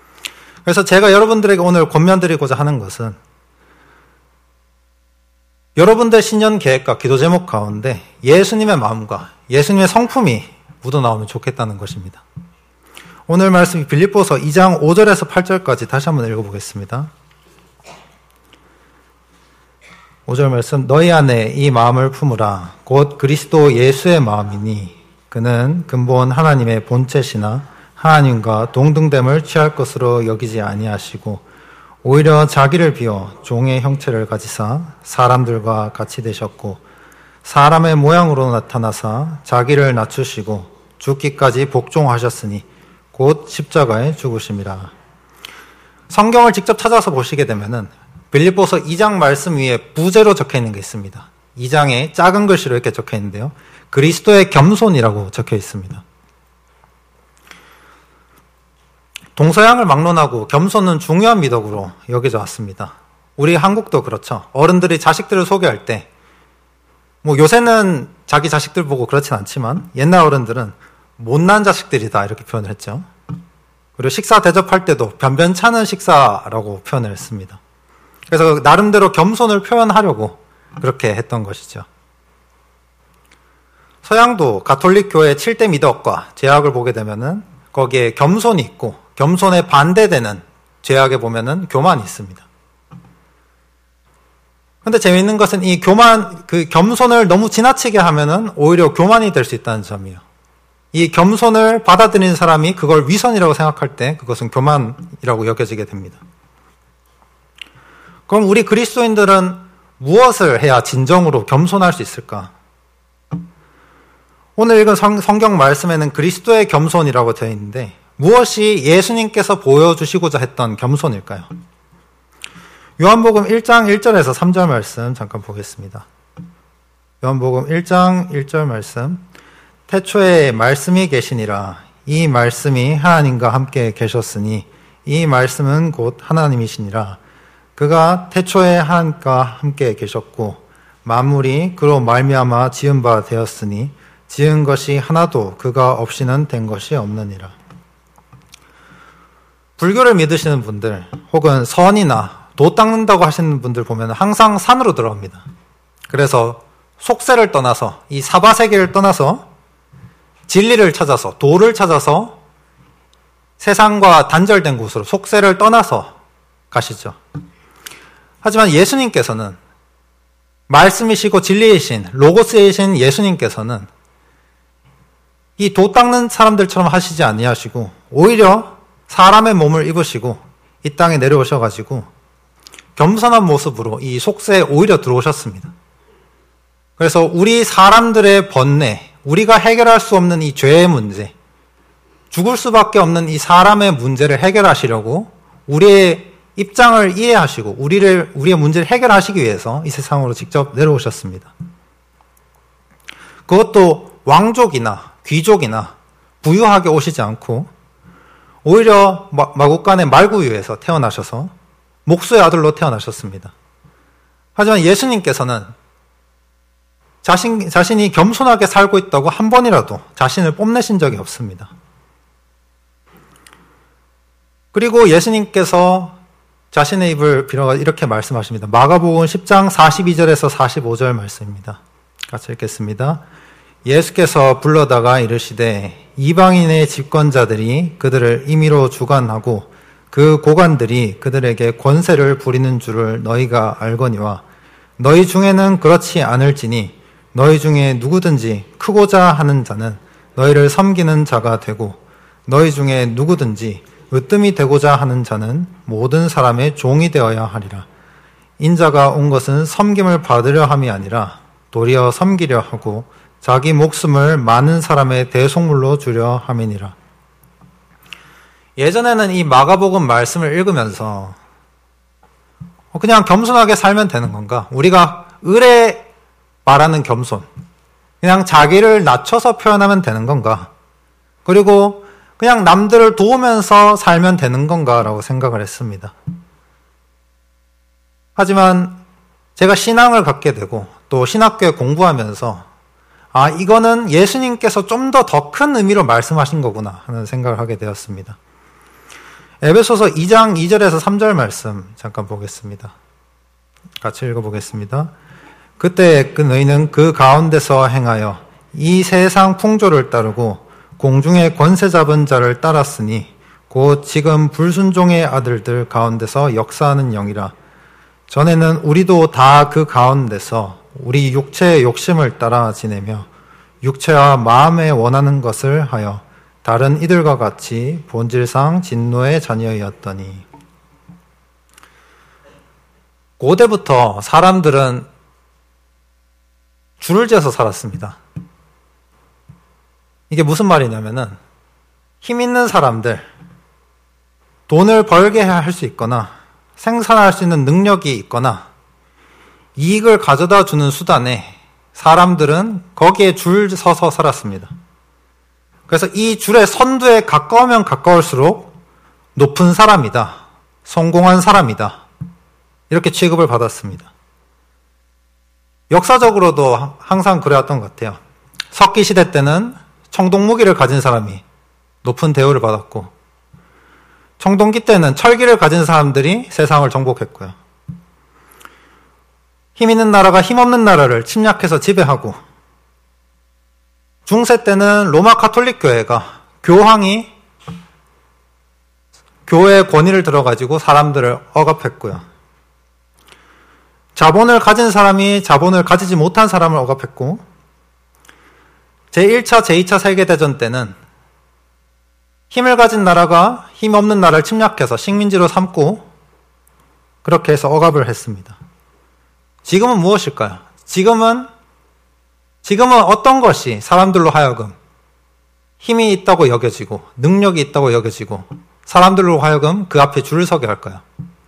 그래서 제가 여러분들에게 오늘 권면드리고자 하는 것은 여러분들 신년 계획과 기도 제목 가운데 예수님의 마음과 예수님의 성품이 묻어나오면 좋겠다는 것입니다. 오늘 말씀이 빌립보서 2장 5절에서 8절까지 다시 한번 읽어보겠습니다. 5절 말씀, 너희 안에 이 마음을 품으라. 곧 그리스도 예수의 마음이니 그는 근본 하나님의 본체시나 하나님과 동등됨을 취할 것으로 여기지 아니하시고 오히려 자기를 비워 종의 형체를 가지사 사람들과 같이 되셨고 사람의 모양으로 나타나사 자기를 낮추시고 죽기까지 복종하셨으니 곧 십자가에 죽으심이라. 성경을 직접 찾아서 보시게 되면은 빌립보서 2장 말씀 위에 부제로 적혀 있는 게 있습니다. 2장에 작은 글씨로 이렇게 적혀 있는데요. 그리스도의 겸손이라고 적혀 있습니다. 동서양을 막론하고 겸손은 중요한 미덕으로 여겨져 왔습니다. 우리 한국도 그렇죠. 어른들이 자식들을 소개할 때 요새는 자기 자식들 보고 그렇진 않지만 옛날 어른들은 못난 자식들이다 이렇게 표현을 했죠. 그리고 식사 대접할 때도 변변찮은 식사라고 표현을 했습니다. 그래서 나름대로 겸손을 표현하려고 그렇게 했던 것이죠. 서양도 가톨릭 교회 7대 미덕과 죄악을 보게 되면은 거기에 겸손이 있고 겸손에 반대되는 죄악에 보면은 교만이 있습니다. 근데 재미있는 것은 이 겸손을 너무 지나치게 하면은 오히려 교만이 될 수 있다는 점이에요. 이 겸손을 받아들이는 사람이 그걸 위선이라고 생각할 때 그것은 교만이라고 여겨지게 됩니다. 그럼 우리 그리스도인들은 무엇을 해야 진정으로 겸손할 수 있을까? 오늘 읽은 성경 말씀에는 그리스도의 겸손이라고 되어 있는데 무엇이 예수님께서 보여주시고자 했던 겸손일까요? 요한복음 1장 1절에서 3절 말씀 잠깐 보겠습니다. 요한복음 1장 1절 말씀, 태초에 말씀이 계시니라. 이 말씀이 하나님과 함께 계셨으니 이 말씀은 곧 하나님이시니라. 그가 태초에 하나님과 함께 계셨고 만물이 그로 말미암아 지은 바 되었으니 지은 것이 하나도 그가 없이는 된 것이 없느니라. 불교를 믿으시는 분들 혹은 선이나 도 닦는다고 하시는 분들 보면 항상 산으로 들어갑니다. 그래서 속세를 떠나서 이 사바세계를 떠나서 진리를 찾아서 도를 찾아서 세상과 단절된 곳으로 속세를 떠나서 가시죠. 하지만 예수님께서는 말씀이시고 진리이신 로고스이신 예수님께서는 이 도 닦는 사람들처럼 하시지 아니하시고 오히려 사람의 몸을 입으시고 이 땅에 내려오셔가지고 겸손한 모습으로 이 속세에 오히려 들어오셨습니다. 그래서 우리 사람들의 번뇌, 우리가 해결할 수 없는 이 죄의 문제, 죽을 수밖에 없는 이 사람의 문제를 해결하시려고 우리의 입장을 이해하시고 우리의 문제를 해결하시기 위해서 이 세상으로 직접 내려오셨습니다. 그것도 왕족이나 귀족이나 부유하게 오시지 않고 오히려 마국간의 말구유에서 태어나셔서 목수의 아들로 태어나셨습니다. 하지만 예수님께서는 자신이 겸손하게 살고 있다고 한 번이라도 자신을 뽐내신 적이 없습니다. 그리고 예수님께서 자신의 입을 빌어 이렇게 말씀하십니다. 마가복음 10장 42절에서 45절 말씀입니다. 같이 읽겠습니다. 예수께서 불러다가 이르시되 이방인의 집권자들이 그들을 임의로 주관하고 그 고관들이 그들에게 권세를 부리는 줄을 너희가 알거니와 너희 중에는 그렇지 않을지니 너희 중에 누구든지 크고자 하는 자는 너희를 섬기는 자가 되고 너희 중에 누구든지 으뜸이 되고자 하는 자는 모든 사람의 종이 되어야 하리라. 인자가 온 것은 섬김을 받으려 함이 아니라 도리어 섬기려 하고 자기 목숨을 많은 사람의 대속물로 주려 함이니라. 예전에는 이 마가복음 말씀을 읽으면서 그냥 겸손하게 살면 되는 건가? 우리가 을에 말하는 겸손, 그냥 자기를 낮춰서 표현하면 되는 건가? 그리고 그냥 남들을 도우면서 살면 되는 건가라고 생각을 했습니다. 하지만 제가 신앙을 갖게 되고 또 신학교에 공부하면서 이거는 예수님께서 좀 더 큰 의미로 말씀하신 거구나 하는 생각을 하게 되었습니다. 에베소서 2장 2절에서 3절 말씀 잠깐 보겠습니다. 같이 읽어보겠습니다. 그때 그 너희는 그 가운데서 행하여 이 세상 풍조를 따르고 공중의 권세 잡은 자를 따랐으니 곧 지금 불순종의 아들들 가운데서 역사하는 영이라. 전에는 우리도 다 그 가운데서 우리 육체의 욕심을 따라 지내며 육체와 마음에 원하는 것을 하여 다른 이들과 같이 본질상 진노의 자녀이었더니. 고대부터 사람들은 줄을 지어서 살았습니다. 이게 무슨 말이냐면은 힘 있는 사람들, 돈을 벌게 할 수 있거나 생산할 수 있는 능력이 있거나 이익을 가져다 주는 수단에 사람들은 거기에 줄 서서 살았습니다. 그래서 이 줄의 선두에 가까우면 가까울수록 높은 사람이다, 성공한 사람이다, 이렇게 취급을 받았습니다. 역사적으로도 항상 그래왔던 것 같아요. 석기 시대 때는 청동무기를 가진 사람이 높은 대우를 받았고, 청동기 때는 철기를 가진 사람들이 세상을 정복했고요. 힘 있는 나라가 힘없는 나라를 침략해서 지배하고, 중세 때는 로마 가톨릭 교회가 교황이 교회의 권위를 들어가지고 사람들을 억압했고요. 자본을 가진 사람이 자본을 가지지 못한 사람을 억압했고, 제1차, 제2차 세계대전 때는 힘을 가진 나라가 힘 없는 나라를 침략해서 식민지로 삼고 그렇게 해서 억압을 했습니다. 지금은 무엇일까요? 지금은 어떤 것이 사람들로 하여금 힘이 있다고 여겨지고 능력이 있다고 여겨지고 사람들로 하여금 그 앞에 줄을 서게 할까요?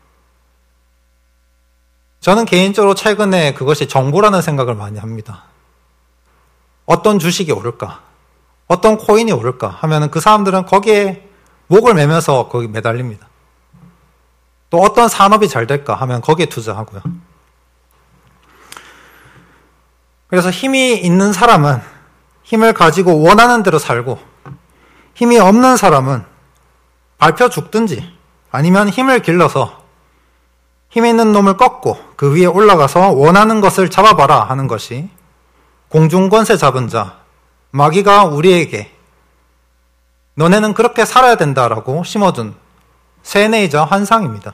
저는 개인적으로 최근에 그것이 정보라는 생각을 많이 합니다. 어떤 주식이 오를까? 어떤 코인이 오를까? 하면은 그 사람들은 거기에 목을 매면서 거기 매달립니다. 또 어떤 산업이 잘 될까? 하면 거기에 투자하고요. 그래서 힘이 있는 사람은 힘을 가지고 원하는 대로 살고, 힘이 없는 사람은 밟혀 죽든지 아니면 힘을 길러서 힘 있는 놈을 꺾고 그 위에 올라가서 원하는 것을 잡아봐라 하는 것이 공중권세 잡은 자, 마귀가 우리에게 너네는 그렇게 살아야 된다라고 심어준 세뇌이자 환상입니다.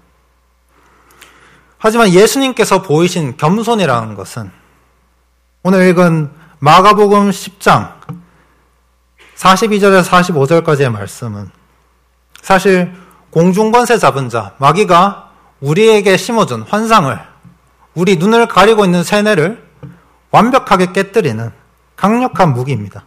하지만 예수님께서 보이신 겸손이라는 것은 오늘 읽은 마가복음 10장 42절에서 45절까지의 말씀은 사실 공중권세 잡은 자, 마귀가 우리에게 심어준 환상을, 우리 눈을 가리고 있는 세뇌를 완벽하게 깨뜨리는 강력한 무기입니다.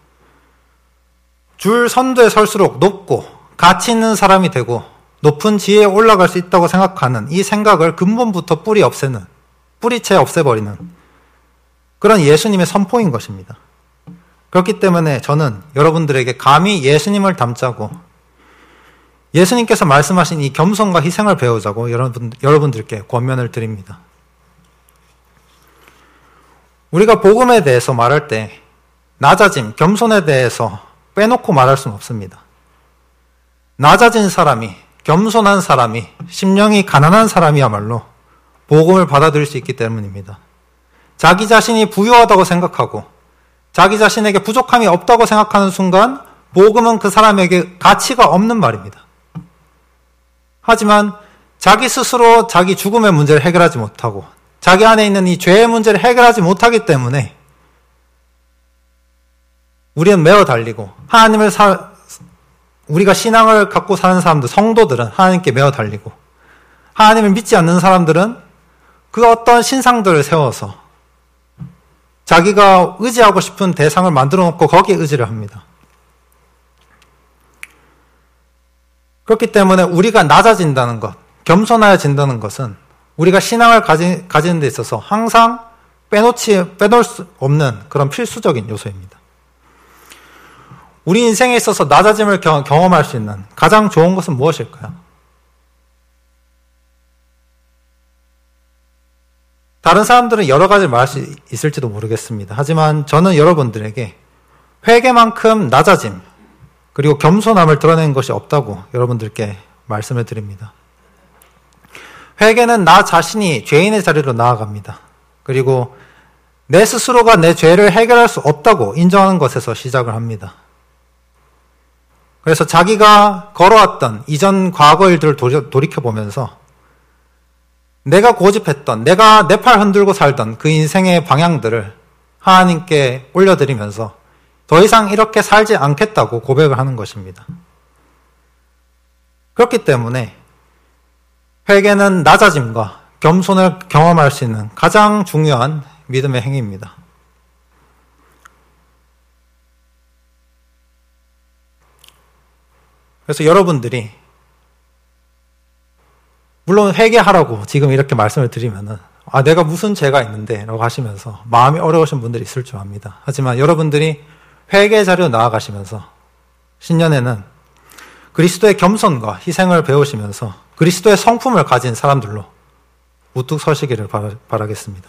줄 선두에 설수록 높고 가치 있는 사람이 되고 높은 지혜에 올라갈 수 있다고 생각하는 이 생각을 근본부터 뿌리채 없애버리는 그런 예수님의 선포인 것입니다. 그렇기 때문에 저는 여러분들에게 감히 예수님을 닮자고 예수님께서 말씀하신 이 겸손과 희생을 배우자고 여러분들께 권면을 드립니다. 우리가 복음에 대해서 말할 때 낮아짐, 겸손에 대해서 빼놓고 말할 수는 없습니다. 낮아진 사람이, 겸손한 사람이, 심령이 가난한 사람이야말로 복음을 받아들일 수 있기 때문입니다. 자기 자신이 부유하다고 생각하고 자기 자신에게 부족함이 없다고 생각하는 순간 복음은 그 사람에게 가치가 없는 말입니다. 하지만 자기 스스로 자기 죽음의 문제를 해결하지 못하고 자기 안에 있는 이 죄의 문제를 해결하지 못하기 때문에 우리는 매어 달리고 우리가 신앙을 갖고 사는 사람들, 성도들은 하나님께 매어 달리고 하나님을 믿지 않는 사람들은 그 어떤 신상들을 세워서 자기가 의지하고 싶은 대상을 만들어 놓고 거기에 의지를 합니다. 그렇기 때문에 우리가 낮아진다는 것, 겸손해진다는 것은 우리가 신앙을 가지는 데 있어서 항상 빼놓을 수 없는 그런 필수적인 요소입니다. 우리 인생에 있어서 낮아짐을 경험할 수 있는 가장 좋은 것은 무엇일까요? 다른 사람들은 여러 가지 말할 수 있을지도 모르겠습니다. 하지만 저는 여러분들에게 회개만큼 낮아짐 그리고 겸손함을 드러낸 것이 없다고 여러분들께 말씀을 드립니다. 회개는 나 자신이 죄인의 자리로 나아갑니다. 그리고 내 스스로가 내 죄를 해결할 수 없다고 인정하는 것에서 시작을 합니다. 그래서 자기가 걸어왔던 이전 과거 일들을 돌이켜보면서 내가 고집했던, 내가 내 팔 흔들고 살던 그 인생의 방향들을 하나님께 올려드리면서 더 이상 이렇게 살지 않겠다고 고백을 하는 것입니다. 그렇기 때문에 회개는 낮아짐과 겸손을 경험할 수 있는 가장 중요한 믿음의 행위입니다. 그래서 여러분들이 물론 회개하라고 지금 이렇게 말씀을 드리면은 내가 무슨 죄가 있는데 라고 하시면서 마음이 어려우신 분들이 있을 줄 압니다. 하지만 여러분들이 회개 자리로 나아가시면서 신년에는 그리스도의 겸손과 희생을 배우시면서 그리스도의 성품을 가진 사람들로 우뚝 서시기를 바라겠습니다.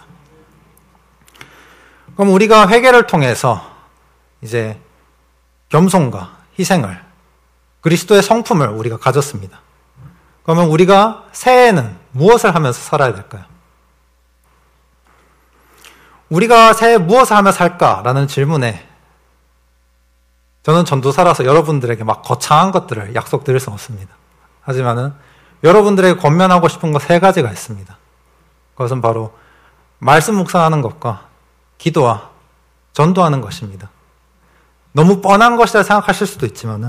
그럼 우리가 회개를 통해서 이제 겸손과 희생을, 그리스도의 성품을 우리가 가졌습니다. 그러면 우리가 새해에는 무엇을 하면서 살아야 될까요? 우리가 새해 무엇을 하며 살까라는 질문에 저는 전도사라서 여러분들에게 막 거창한 것들을 약속드릴 수 없습니다. 하지만은 여러분들에게 권면하고 싶은 것 3가지가 있습니다. 그것은 바로 말씀 묵상하는 것과 기도와 전도하는 것입니다. 너무 뻔한 것이라 생각하실 수도 있지만은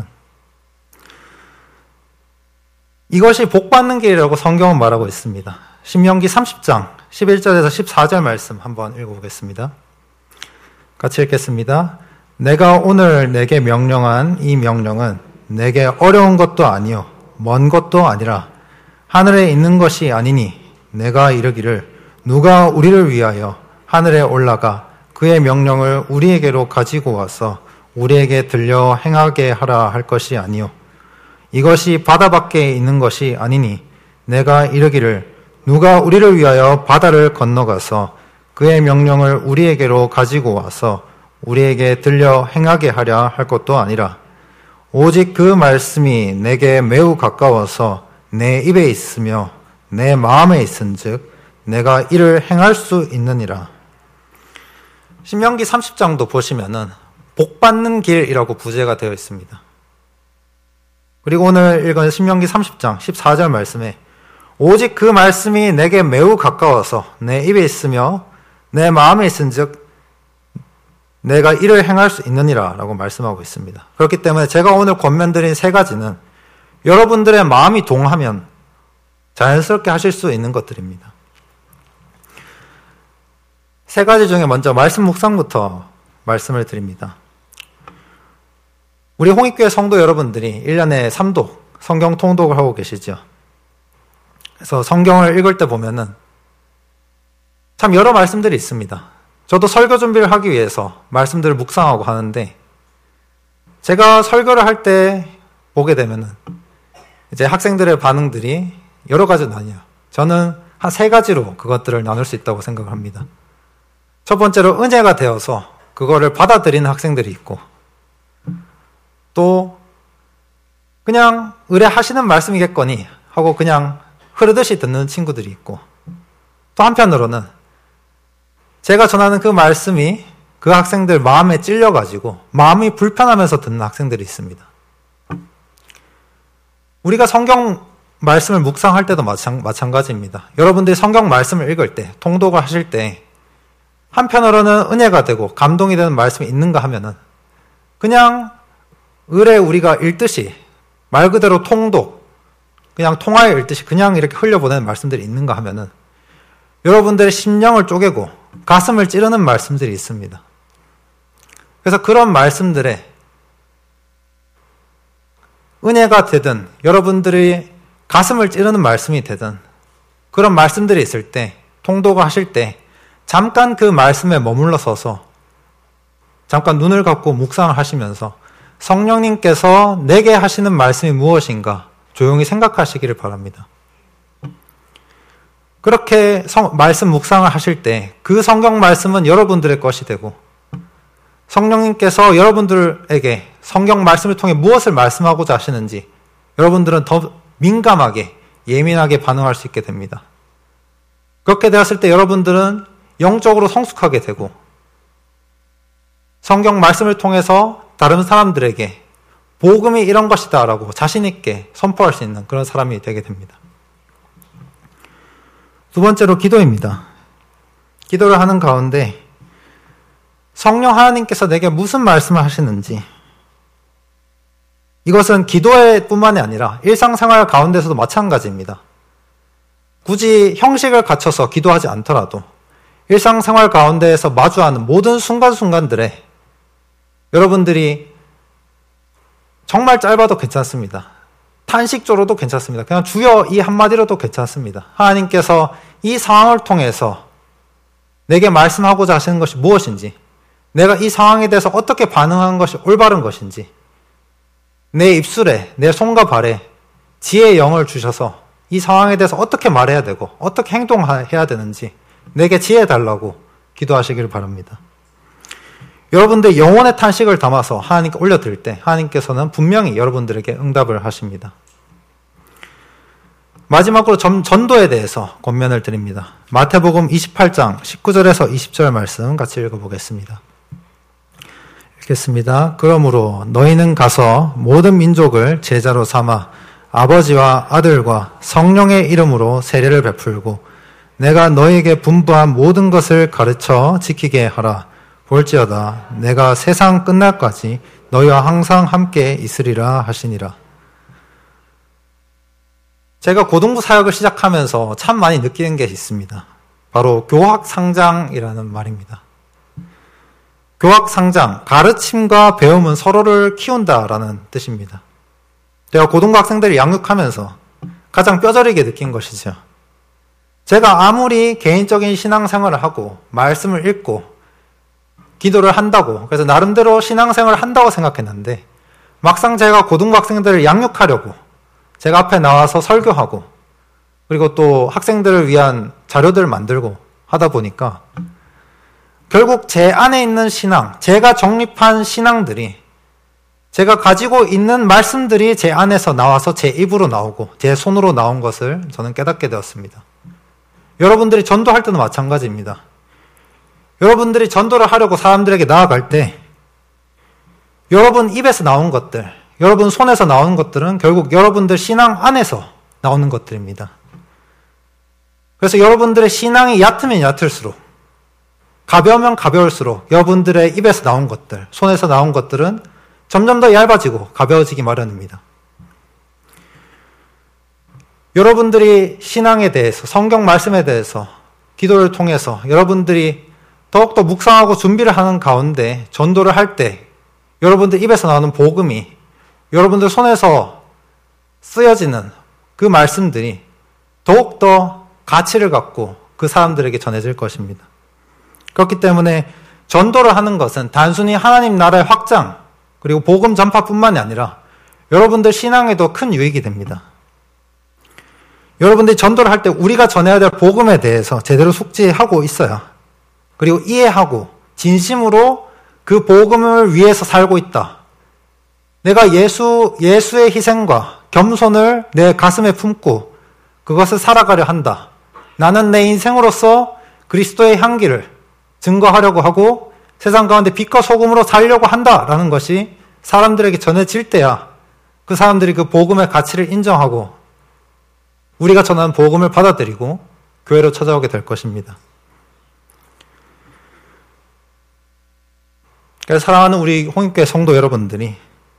이것이 복받는 길이라고 성경은 말하고 있습니다. 신명기 30장 11절에서 14절 말씀 한번 읽어보겠습니다. 같이 읽겠습니다. 내가 오늘 내게 명령한 이 명령은 내게 어려운 것도 아니요 먼 것도 아니라 하늘에 있는 것이 아니니 내가 이르기를 누가 우리를 위하여 하늘에 올라가 그의 명령을 우리에게로 가지고 와서 우리에게 들려 행하게 하라 할 것이 아니요 이것이 바다 밖에 있는 것이 아니니 내가 이르기를 누가 우리를 위하여 바다를 건너가서 그의 명령을 우리에게로 가지고 와서 우리에게 들려 행하게 하려 할 것도 아니라 오직 그 말씀이 내게 매우 가까워서 내 입에 있으며 내 마음에 있은즉 내가 이를 행할 수 있느니라. 신명기 30장도 보시면은 복받는 길이라고 부제가 되어 있습니다. 그리고 오늘 읽은 신명기 30장 14절 말씀에 오직 그 말씀이 내게 매우 가까워서 내 입에 있으며 내 마음에 있은즉 내가 이를 행할 수 있느니라 라고 말씀하고 있습니다. 그렇기 때문에 제가 오늘 권면드린 3가지는 여러분들의 마음이 동하면 자연스럽게 하실 수 있는 것들입니다. 3가지 중에 먼저 말씀 묵상부터 말씀을 드립니다. 우리 홍익교회 성도 여러분들이 1년에 3독, 성경 통독을 하고 계시죠. 그래서 성경을 읽을 때 보면은 참 여러 말씀들이 있습니다. 저도 설교 준비를 하기 위해서 말씀들을 묵상하고 하는데 제가 설교를 할 때 보게 되면은 이제 학생들의 반응들이 여러 가지 나뉘어요. 저는 한 3가지로 그것들을 나눌 수 있다고 생각을 합니다. 첫 번째로 은혜가 되어서 그거를 받아들이는 학생들이 있고 또 그냥 의뢰하시는 말씀이겠거니 하고 그냥 흐르듯이 듣는 친구들이 있고 또 한편으로는 제가 전하는 그 말씀이 그 학생들 마음에 찔려가지고 마음이 불편하면서 듣는 학생들이 있습니다. 우리가 성경 말씀을 묵상할 때도 마찬가지입니다. 여러분들이 성경 말씀을 읽을 때, 통독을 하실 때 한편으로는 은혜가 되고 감동이 되는 말씀이 있는가 하면은 그냥 의뢰 우리가 읽듯이 말 그대로 통독, 그냥 통하여 읽듯이 그냥 이렇게 흘려보내는 말씀들이 있는가 하면은 여러분들의 심령을 쪼개고 가슴을 찌르는 말씀들이 있습니다. 그래서 그런 말씀들에 은혜가 되든 여러분들이 가슴을 찌르는 말씀이 되든 그런 말씀들이 있을 때 통독을 하실 때 잠깐 그 말씀에 머물러 서서 잠깐 눈을 감고 묵상을 하시면서 성령님께서 내게 하시는 말씀이 무엇인가 조용히 생각하시기를 바랍니다. 그렇게 말씀 묵상을 하실 때 그 성경 말씀은 여러분들의 것이 되고 성령님께서 여러분들에게 성경 말씀을 통해 무엇을 말씀하고자 하시는지 여러분들은 더 민감하게 예민하게 반응할 수 있게 됩니다. 그렇게 되었을 때 여러분들은 영적으로 성숙하게 되고 성경 말씀을 통해서 다른 사람들에게 복음이 이런 것이다 라고 자신 있게 선포할 수 있는 그런 사람이 되게 됩니다. 두 번째로 기도입니다. 기도를 하는 가운데 성령 하나님께서 내게 무슨 말씀을 하시는지, 이것은 기도에 뿐만이 아니라 일상생활 가운데서도 마찬가지입니다. 굳이 형식을 갖춰서 기도하지 않더라도 일상생활 가운데에서 마주하는 모든 순간순간들에 여러분들이 정말 짧아도 괜찮습니다. 탄식조로도 괜찮습니다. 그냥 주여 이 한마디로도 괜찮습니다. 하나님께서 이 상황을 통해서 내게 말씀하고자 하시는 것이 무엇인지, 내가 이 상황에 대해서 어떻게 반응하는 것이 올바른 것인지, 내 입술에, 내 손과 발에 지혜의 영을 주셔서 이 상황에 대해서 어떻게 말해야 되고 어떻게 행동해야 되는지 내게 지혜 달라고 기도하시길 바랍니다. 여러분들 영혼의 탄식을 담아서 하나님께 올려드릴 때 하나님께서는 분명히 여러분들에게 응답을 하십니다. 마지막으로 전도에 대해서 권면을 드립니다. 마태복음 28장 19절에서 20절 말씀 같이 읽어보겠습니다. 읽겠습니다. 그러므로 너희는 가서 모든 민족을 제자로 삼아 아버지와 아들과 성령의 이름으로 세례를 베풀고 내가 너희에게 분부한 모든 것을 가르쳐 지키게 하라. 볼지어다 내가 세상 끝날까지 너희와 항상 함께 있으리라 하시니라. 제가 고등부 사역을 시작하면서 참 많이 느끼는 게 있습니다. 바로 교학상장이라는 말입니다. 교학상장, 가르침과 배움은 서로를 키운다라는 뜻입니다. 제가 고등부 학생들을 양육하면서 가장 뼈저리게 느낀 것이죠. 제가 아무리 개인적인 신앙생활을 하고 말씀을 읽고 기도를 한다고, 그래서 나름대로 신앙생활을 한다고 생각했는데 막상 제가 고등부 학생들을 양육하려고 제가 앞에 나와서 설교하고 그리고 또 학생들을 위한 자료들을 만들고 하다 보니까 결국 제 안에 있는 신앙, 제가 정립한 신앙들이, 제가 가지고 있는 말씀들이 제 안에서 나와서 제 입으로 나오고 제 손으로 나온 것을 저는 깨닫게 되었습니다. 여러분들이 전도할 때도 마찬가지입니다. 여러분들이 전도를 하려고 사람들에게 나아갈 때 여러분 입에서 나온 것들, 여러분 손에서 나오는 것들은 결국 여러분들 신앙 안에서 나오는 것들입니다. 그래서 여러분들의 신앙이 얕으면 얕을수록, 가벼우면 가벼울수록 여러분들의 입에서 나온 것들, 손에서 나온 것들은 점점 더 얇아지고 가벼워지기 마련입니다. 여러분들이 신앙에 대해서, 성경 말씀에 대해서 기도를 통해서 여러분들이 더욱더 묵상하고 준비를 하는 가운데 전도를 할 때 여러분들 입에서 나오는 복음이 여러분들 손에서 쓰여지는 그 말씀들이 더욱더 가치를 갖고 그 사람들에게 전해질 것입니다. 그렇기 때문에 전도를 하는 것은 단순히 하나님 나라의 확장 그리고 복음 전파뿐만이 아니라 여러분들 신앙에도 큰 유익이 됩니다. 여러분들이 전도를 할 때 우리가 전해야 될 복음에 대해서 제대로 숙지하고 있어야, 그리고 이해하고 진심으로 그 복음을 위해서 살고 있다. 내가 예수의 희생과 겸손을 내 가슴에 품고 그것을 살아가려 한다. 나는 내 인생으로서 그리스도의 향기를 증거하려고 하고 세상 가운데 빛과 소금으로 살려고 한다라는 것이 사람들에게 전해질 때야 그 사람들이 그 복음의 가치를 인정하고 우리가 전하는 복음을 받아들이고 교회로 찾아오게 될 것입니다. 그래서 사랑하는 우리 홍익교회 성도 여러분들이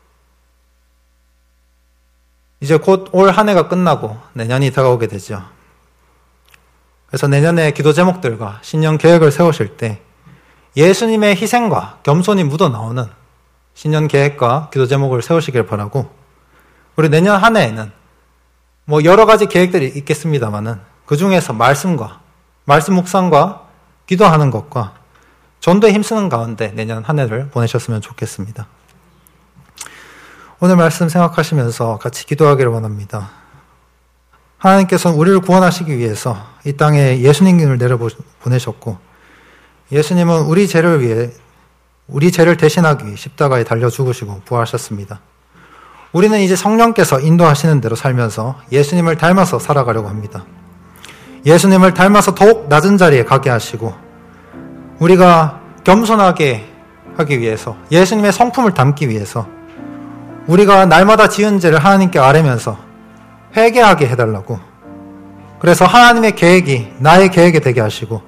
이제 곧 올 한 해가 끝나고 내년이 다가오게 되죠. 그래서 내년에 기도 제목들과 신년 계획을 세우실 때 예수님의 희생과 겸손이 묻어나오는 신년 계획과 기도 제목을 세우시길 바라고, 우리 내년 한 해에는 뭐 여러 가지 계획들이 있겠습니다만은 그 중에서 말씀 묵상과 기도하는 것과 전도에 힘쓰는 가운데 내년 한 해를 보내셨으면 좋겠습니다. 오늘 말씀 생각하시면서 같이 기도하기를 원합니다. 하나님께서는 우리를 구원하시기 위해서 이 땅에 예수님을 내려보내셨고, 예수님은 우리 죄를 위해, 우리 죄를 대신하기 위해 십자가에 달려 죽으시고 부활하셨습니다. 우리는 이제 성령께서 인도하시는 대로 살면서 예수님을 닮아서 살아가려고 합니다. 예수님을 닮아서 더욱 낮은 자리에 가게 하시고 우리가 겸손하게 하기 위해서, 예수님의 성품을 담기 위해서 우리가 날마다 지은 죄를 하나님께 아뢰면서 회개하게 해달라고, 그래서 하나님의 계획이 나의 계획이 되게 하시고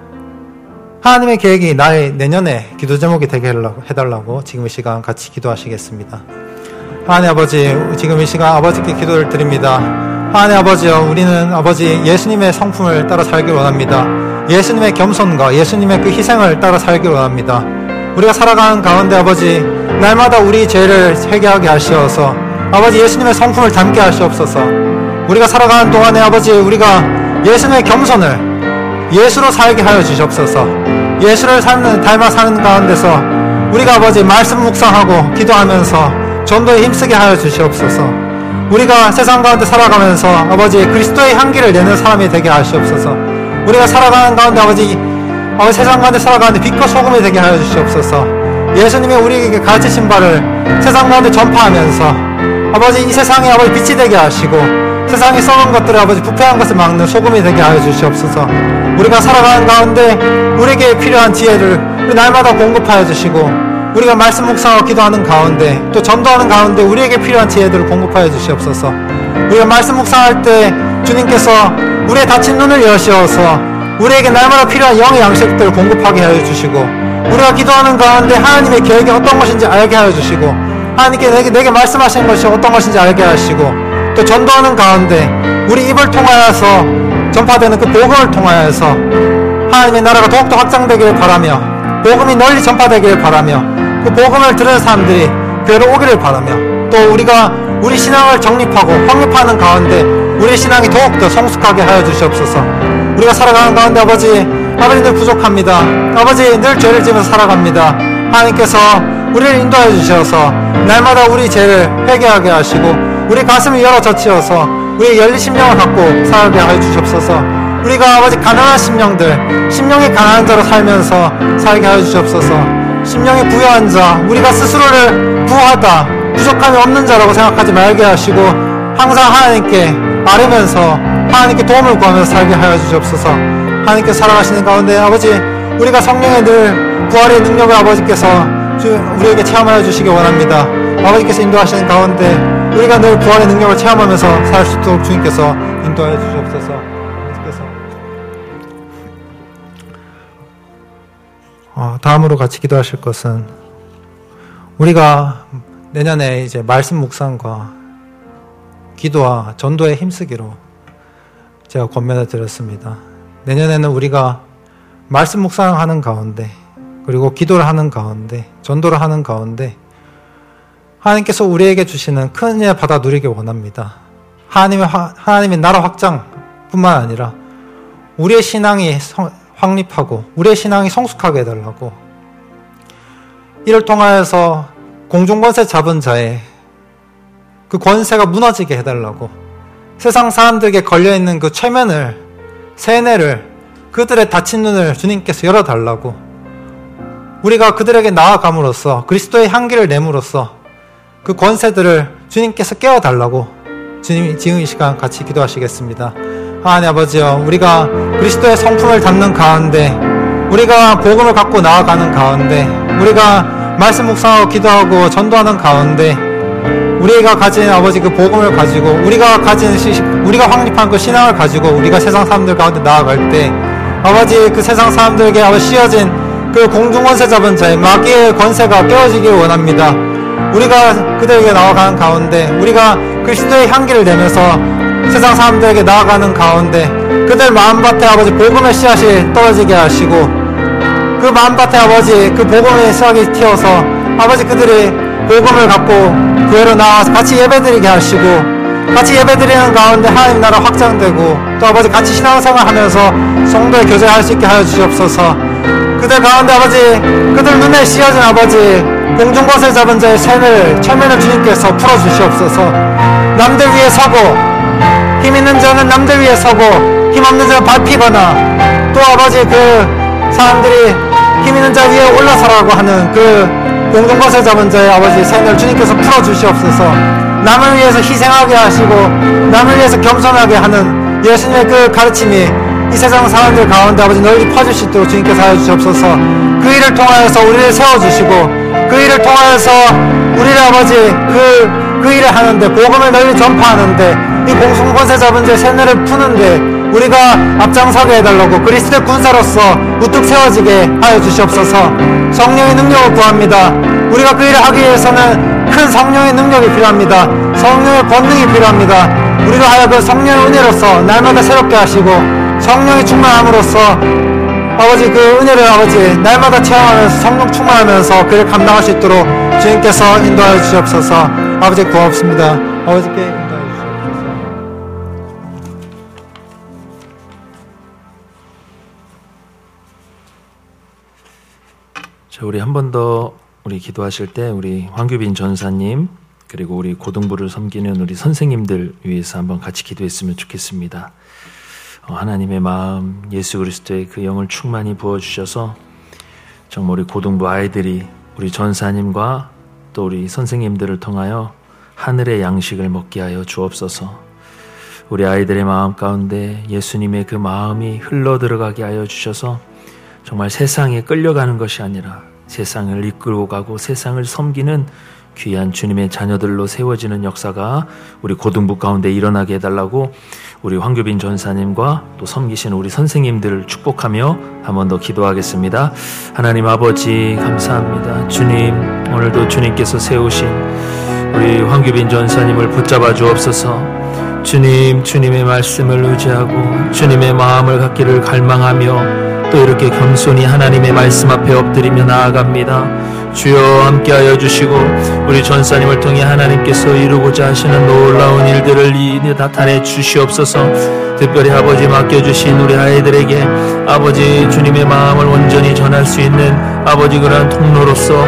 하나님의 계획이 나의 내년의 기도 제목이 되게 해달라고 지금 이 시간 같이 기도하시겠습니다. 하나님 아버지, 지금 이 시간 아버지께 기도를 드립니다. 하나님 아버지여, 우리는 아버지 예수님의 성품을 따라 살길 원합니다. 예수님의 겸손과 예수님의 그 희생을 따라 살길 원합니다. 우리가 살아가는 가운데 아버지 날마다 우리 죄를 회개하게 하시어서 아버지 예수님의 성품을 담게 하시옵소서. 우리가 살아가는 동안에 아버지 우리가 예수님의 겸손을 예수로 살게 하여 주시옵소서. 예수를 닮아 사는 가운데서 우리가 아버지 말씀 묵상하고 기도하면서 전도에 힘쓰게 하여 주시옵소서. 우리가 세상 가운데 살아가면서 아버지 그리스도의 향기를 내는 사람이 되게 하시옵소서. 우리가 살아가는 가운데 아버지 세상 가운데 살아가는데 빛과 소금이 되게 하여 주시옵소서. 예수님이 우리에게 가르치신 바를 세상 가운데 전파하면서 아버지 이 세상에 아버지 빛이 되게 하시고 세상에 썩은 것들을 아버지 부패한 것을 막는 소금이 되게 하여 주시옵소서. 우리가 살아가는 가운데 우리에게 필요한 지혜를 우리 날마다 공급하여 주시고 우리가 말씀 묵상하고 기도하는 가운데 또 전도하는 가운데 우리에게 필요한 지혜들을 공급하여 주시옵소서. 우리가 말씀 묵상할 때 주님께서 우리의 닫힌 눈을 여시어서 우리에게 날마다 필요한 영의 양식들을 공급하게 하여 주시고 우리가 기도하는 가운데 하나님의 계획이 어떤 것인지 알게 하여 주시고 하나님께 내게 말씀하신 것이 어떤 것인지 알게 하시고 또 전도하는 가운데 우리 입을 통하여서 전파되는 그 복음을 통하여서 하나님의 나라가 더욱더 확장되기를 바라며 복음이 널리 전파되기를 바라며 그 복음을 들은 사람들이 교회로 오기를 바라며 또 우리가 우리 신앙을 정립하고 확립하는 가운데 우리의 신앙이 더욱더 성숙하게 하여 주시옵소서. 우리가 살아가는 가운데 아버지 늘 부족합니다. 아버지 늘 죄를 지면서 살아갑니다. 하나님께서 우리를 인도하여 주셔서 날마다 우리 죄를 회개하게 하시고 우리 가슴을 열어 젖히어서 우리의 열린 심령을 갖고 살게 하여 주시옵소서. 우리가 아버지 가난한 심령이 가난한 자로 살면서 살게 하여 주시옵소서. 심령이 부유한 자, 우리가 스스로를 부하다, 부족함이 없는 자라고 생각하지 말게 하시고 항상 하나님께 아뢰면서 하나님께 도움을 구하면서 살게 하여 주시옵소서. 하나님께 살아가시는 가운데 아버지 우리가 성령의 늘 부활의 능력을 아버지께서 우리에게 체험하여 주시기 원합니다. 아버지께서 인도하시는 가운데 우리가 늘 부활의 능력을 체험하면서 살 수 있도록 주님께서 인도하여 주시옵소서. 아버지께서 다음으로 같이 기도하실 것은 우리가 내년에 이제 말씀 묵상과 기도와 전도에 힘쓰기로 제가 권면을 드렸습니다. 내년에는 우리가 말씀 묵상하는 가운데 그리고 기도를 하는 가운데 전도를 하는 가운데 하나님께서 우리에게 주시는 큰 은혜 받아 누리길 원합니다. 하나님의 나라 확장뿐만 아니라 우리의 신앙이 확립하고 우리의 신앙이 성숙하게 해달라고, 이를 통하여서 공중권세 잡은 자의 그 권세가 무너지게 해달라고, 세상 사람들에게 걸려있는 그 최면을, 세뇌를, 그들의 닫힌 눈을 주님께서 열어달라고, 우리가 그들에게 나아감으로써 그리스도의 향기를 내므로써 그 권세들을 주님께서 깨워달라고 주님 지금 이 시간 같이 기도하시겠습니다. 하나님 아버지여, 우리가 그리스도의 성품을 담는 가운데, 우리가 복음을 갖고 나아가는 가운데, 우리가 말씀 묵상하고 기도하고 전도하는 가운데 우리가 가진 아버지 그 복음을 가지고 우리가 확립한 그 신앙을 가지고 우리가 세상 사람들 가운데 나아갈 때 아버지 그 세상 사람들에게 아버지 씌어진 그 공중권세 잡은 자의 마귀의 권세가 깨어지길 원합니다. 우리가 그들에게 나아가는 가운데 우리가 그리스도의 향기를 내면서 세상 사람들에게 나아가는 가운데 그들 마음밭에 아버지 복음의 씨앗이 떨어지게 하시고 그 마음밭에 아버지 그 복음의 씨앗이 튀어서 아버지 그들이 복음을 갖고 교회로 나와서 같이 예배드리게 하시고 같이 예배드리는 가운데 하나님 나라 확장되고 또 아버지 같이 신앙생활 하면서 성도의 교제할 수 있게 하여 주시옵소서. 그들 가운데 아버지 그들 눈에 씌어진 아버지 공중권세 잡은 자의 체면을 주님께서 풀어주시옵소서. 남들 위에 서고 힘 있는 자는 남들 위에 서고 힘 없는 자는 밟히거나 또 아버지 그 사람들이 힘 있는 자 위에 올라서라고 하는 그 공중권세 잡은 자의 아버지 생을 주님께서 풀어주시옵소서. 남을 위해서 희생하게 하시고 남을 위해서 겸손하게 하는 예수님의 그 가르침이 이 세상 사람들 가운데 아버지 널리 퍼질 수 있도록 주님께서 하여 주시옵소서. 그 일을 통하여서 우리를 세워주시고 그 일을 통하여서 우리를 아버지 그 일을 하는데 복음을 널리 전파하는데 이 공중권세 잡은 자의 세뇌를 푸는데 우리가 앞장서게 해달라고 그리스도의 군사로서 우뚝 세워지게 하여 주시옵소서. 성령의 능력을 구합니다. 우리가 그 일을 하기 위해서는 큰 성령의 능력이 필요합니다. 성령의 권능이 필요합니다. 우리가 하여금 성령의 은혜로서 날마다 새롭게 하시고 성령의 충만함으로써 아버지 그 은혜를 아버지 날마다 체험하면서 성령 충만하면서 그를 감당할 수 있도록 주님께서 인도하여 주시옵소서. 아버지 고맙습니다. 아버지께 인도하여 주시옵소서. 자, 우리 한 번 더 우리 기도하실 때 우리 황규빈 전사님 그리고 우리 고등부를 섬기는 우리 선생님들 위해서 한번 같이 기도했으면 좋겠습니다. 하나님의 마음, 예수 그리스도의 그 영을 충만히 부어주셔서 정말 우리 고등부 아이들이 우리 전사님과 또 우리 선생님들을 통하여 하늘의 양식을 먹게 하여 주옵소서. 우리 아이들의 마음 가운데 예수님의 그 마음이 흘러 들어가게 하여 주셔서 정말 세상에 끌려가는 것이 아니라 세상을 이끌고 가고 세상을 섬기는 귀한 주님의 자녀들로 세워지는 역사가 우리 고등부 가운데 일어나게 해달라고 우리 황규빈 전사님과 또 섬기시는 우리 선생님들을 축복하며 한 번 더 기도하겠습니다. 하나님 아버지 감사합니다. 주님, 오늘도 주님께서 세우신 우리 황규빈 전사님을 붙잡아 주옵소서. 주님, 주님의 말씀을 의지하고 주님의 마음을 갖기를 갈망하며 또 이렇게 겸손히 하나님의 말씀 앞에 엎드리며 나아갑니다. 주여 함께하여 주시고 우리 전사님을 통해 하나님께서 이루고자 하시는 놀라운 일들을 나타내 주시옵소서. 특별히 아버지 맡겨주신 우리 아이들에게 아버지 주님의 마음을 온전히 전할 수 있는 아버지 그러한 통로로서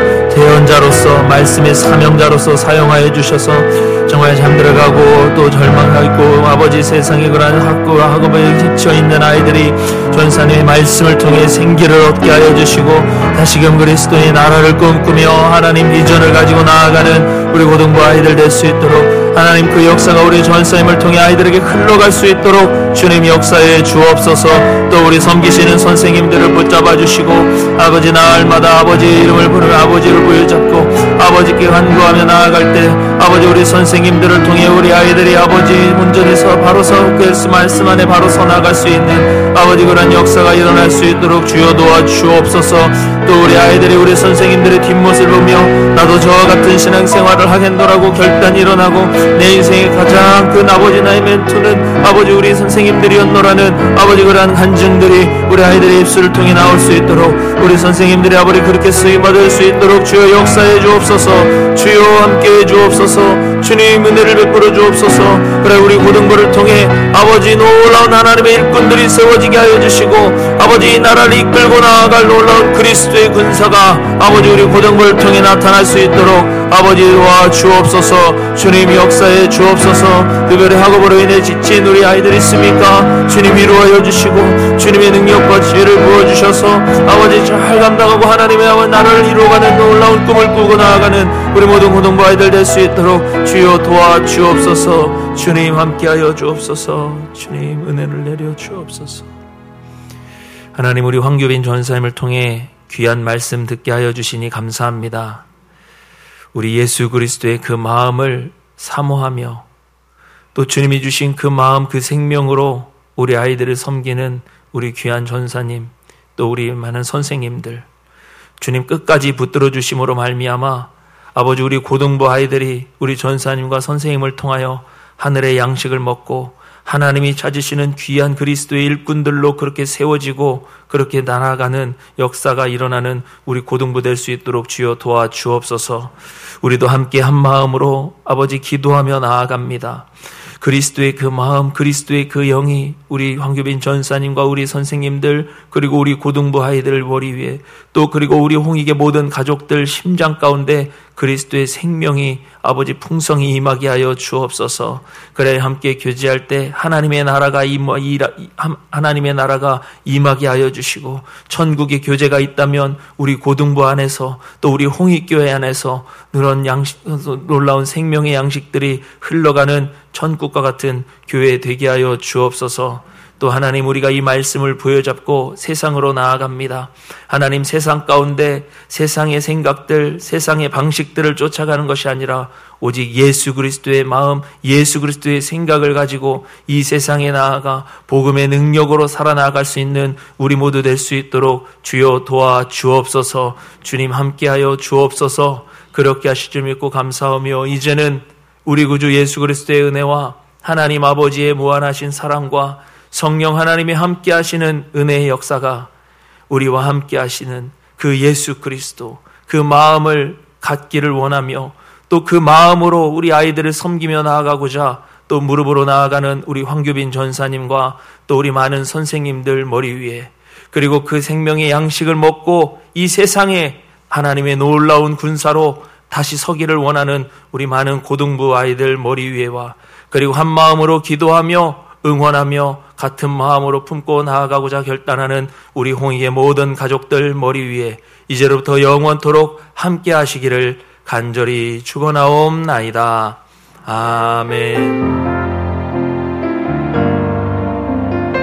대언자로서 말씀의 사명자로서 사용하여 주셔서 정말 잠들어가고 또 절망하고 아버지 세상의 그러한 학구와 학업에 지쳐있는 아이들이 전사님의 말씀을 통해 생기를 얻게 하여 주시고 다시금 그리스도의 나라를 꿈꾸며 하나님 비전을 가지고 나아가는 우리 고등부 아이들 될 수 있도록 하나님 그 역사가 우리 전사님을 통해 아이들에게 흘러갈 수 있도록 주님 역사에 주옵소서. 또 우리 섬기시는 선생님들을 붙잡아 주시고 아버지 날마다 아버지 이름을 부르는 아버지를 부여잡고 아버지께 간구하며 나아갈 때 아버지 우리 선생님들을 통해 우리 아이들이 아버지 온전히서 바로 그 말씀 안에 바로 서 나갈 수 있는 아버지 그런 역사가 일어날 수 있도록 주여 도와주옵소서. 또 우리 아이들이 우리 선생님들의 뒷모습을 보며 나도 저와 같은 신앙생활을 하겠노라고 결단이 일어나고 내 인생의 가장 큰 아버지 나의 멘토는 아버지 우리 선생님들이었노라는 아버지 그러한 간증들이 우리 아이들의 입술을 통해 나올 수 있도록 우리 선생님들이 아버지 그렇게 쓰임받을 수 있도록 주여 역사해 주옵소서. 주여 함께해 주옵소서. 주님 은혜를 베풀어 주옵소서. 그래 우리 고등부를 통해 아버지 놀라운 하나님의 일꾼들이 세워지게 하여 주시고 아버지 이 나라를 이끌고 나아갈 놀라운 그리스도의 군사가 아버지 우리 고등부를 통해 나타날 수 있도록 아버지 와 주옵소서. 주님 역사해 주옵소서. 특별히 학업으로 인해 지친 우리 아이들 있습니까? 주님 위로하여 주시고 주님의 능력과 지혜를 부어주셔서 아버지 잘 감당하고 하나님의 나라를 이루어가는 놀라운 꿈을 꾸고 나아가는 우리 모든 고등부 아이들 될 수 있도록 주여 도와주옵소서. 주님 함께하여 주옵소서. 주님 은혜를 내려 주옵소서. 하나님 우리 황규빈 전사님을 통해 귀한 말씀 듣게 하여 주시니 감사합니다. 우리 예수 그리스도의 그 마음을 사모하며 또 주님이 주신 그 마음 그 생명으로 우리 아이들을 섬기는 우리 귀한 전사님 또 우리 많은 선생님들 주님 끝까지 붙들어 주심으로 말미암아 아버지 우리 고등부 아이들이 우리 전사님과 선생님을 통하여 하늘의 양식을 먹고 하나님이 찾으시는 귀한 그리스도의 일꾼들로 그렇게 세워지고 그렇게 날아가는 역사가 일어나는 우리 고등부 될 수 있도록 주여 도와주옵소서. 우리도 함께 한 마음으로 아버지 기도하며 나아갑니다. 그리스도의 그 마음, 그리스도의 그 영이 우리 황규빈 전사님과 우리 선생님들 그리고 우리 고등부 아이들 머리 위에 또 그리고 우리 홍익의 모든 가족들 심장 가운데 그리스도의 생명이 아버지 풍성히 임하게 하여 주옵소서. 그래 함께 교제할 때 하나님의 나라가 임하게 하여 주시고 천국의 교제가 있다면 우리 고등부 안에서 또 우리 홍익교회 안에서 그런 놀라운 생명의 양식들이 흘러가는 천국과 같은 교회 되게 하여 주옵소서. 또 하나님, 우리가 이 말씀을 부여잡고 세상으로 나아갑니다. 하나님, 세상 가운데 세상의 생각들, 세상의 방식들을 쫓아가는 것이 아니라 오직 예수 그리스도의 마음, 예수 그리스도의 생각을 가지고 이 세상에 나아가 복음의 능력으로 살아나갈 수 있는 우리 모두 될 수 있도록 주여 도와 주옵소서. 주님 함께하여 주옵소서. 그렇게 하실 줄 믿고 감사하며, 이제는 우리 구주 예수 그리스도의 은혜와 하나님 아버지의 무한하신 사랑과 성령 하나님이 함께 하시는 은혜의 역사가 우리와 함께 하시는 그 예수 그리스도, 그 마음을 갖기를 원하며, 또 그 마음으로 우리 아이들을 섬기며 나아가고자 또 무릎으로 나아가는 우리 황규빈 전사님과 또 우리 많은 선생님들 머리 위에, 그리고 그 생명의 양식을 먹고 이 세상에 하나님의 놀라운 군사로 다시 서기를 원하는 우리 많은 고등부 아이들 머리 위에와, 그리고 한 마음으로 기도하며 응원하며 같은 마음으로 품고 나아가고자 결단하는 우리 홍익의 모든 가족들 머리 위에 이제로부터 영원토록 함께 하시기를 간절히 축원하옵나이다. 아멘.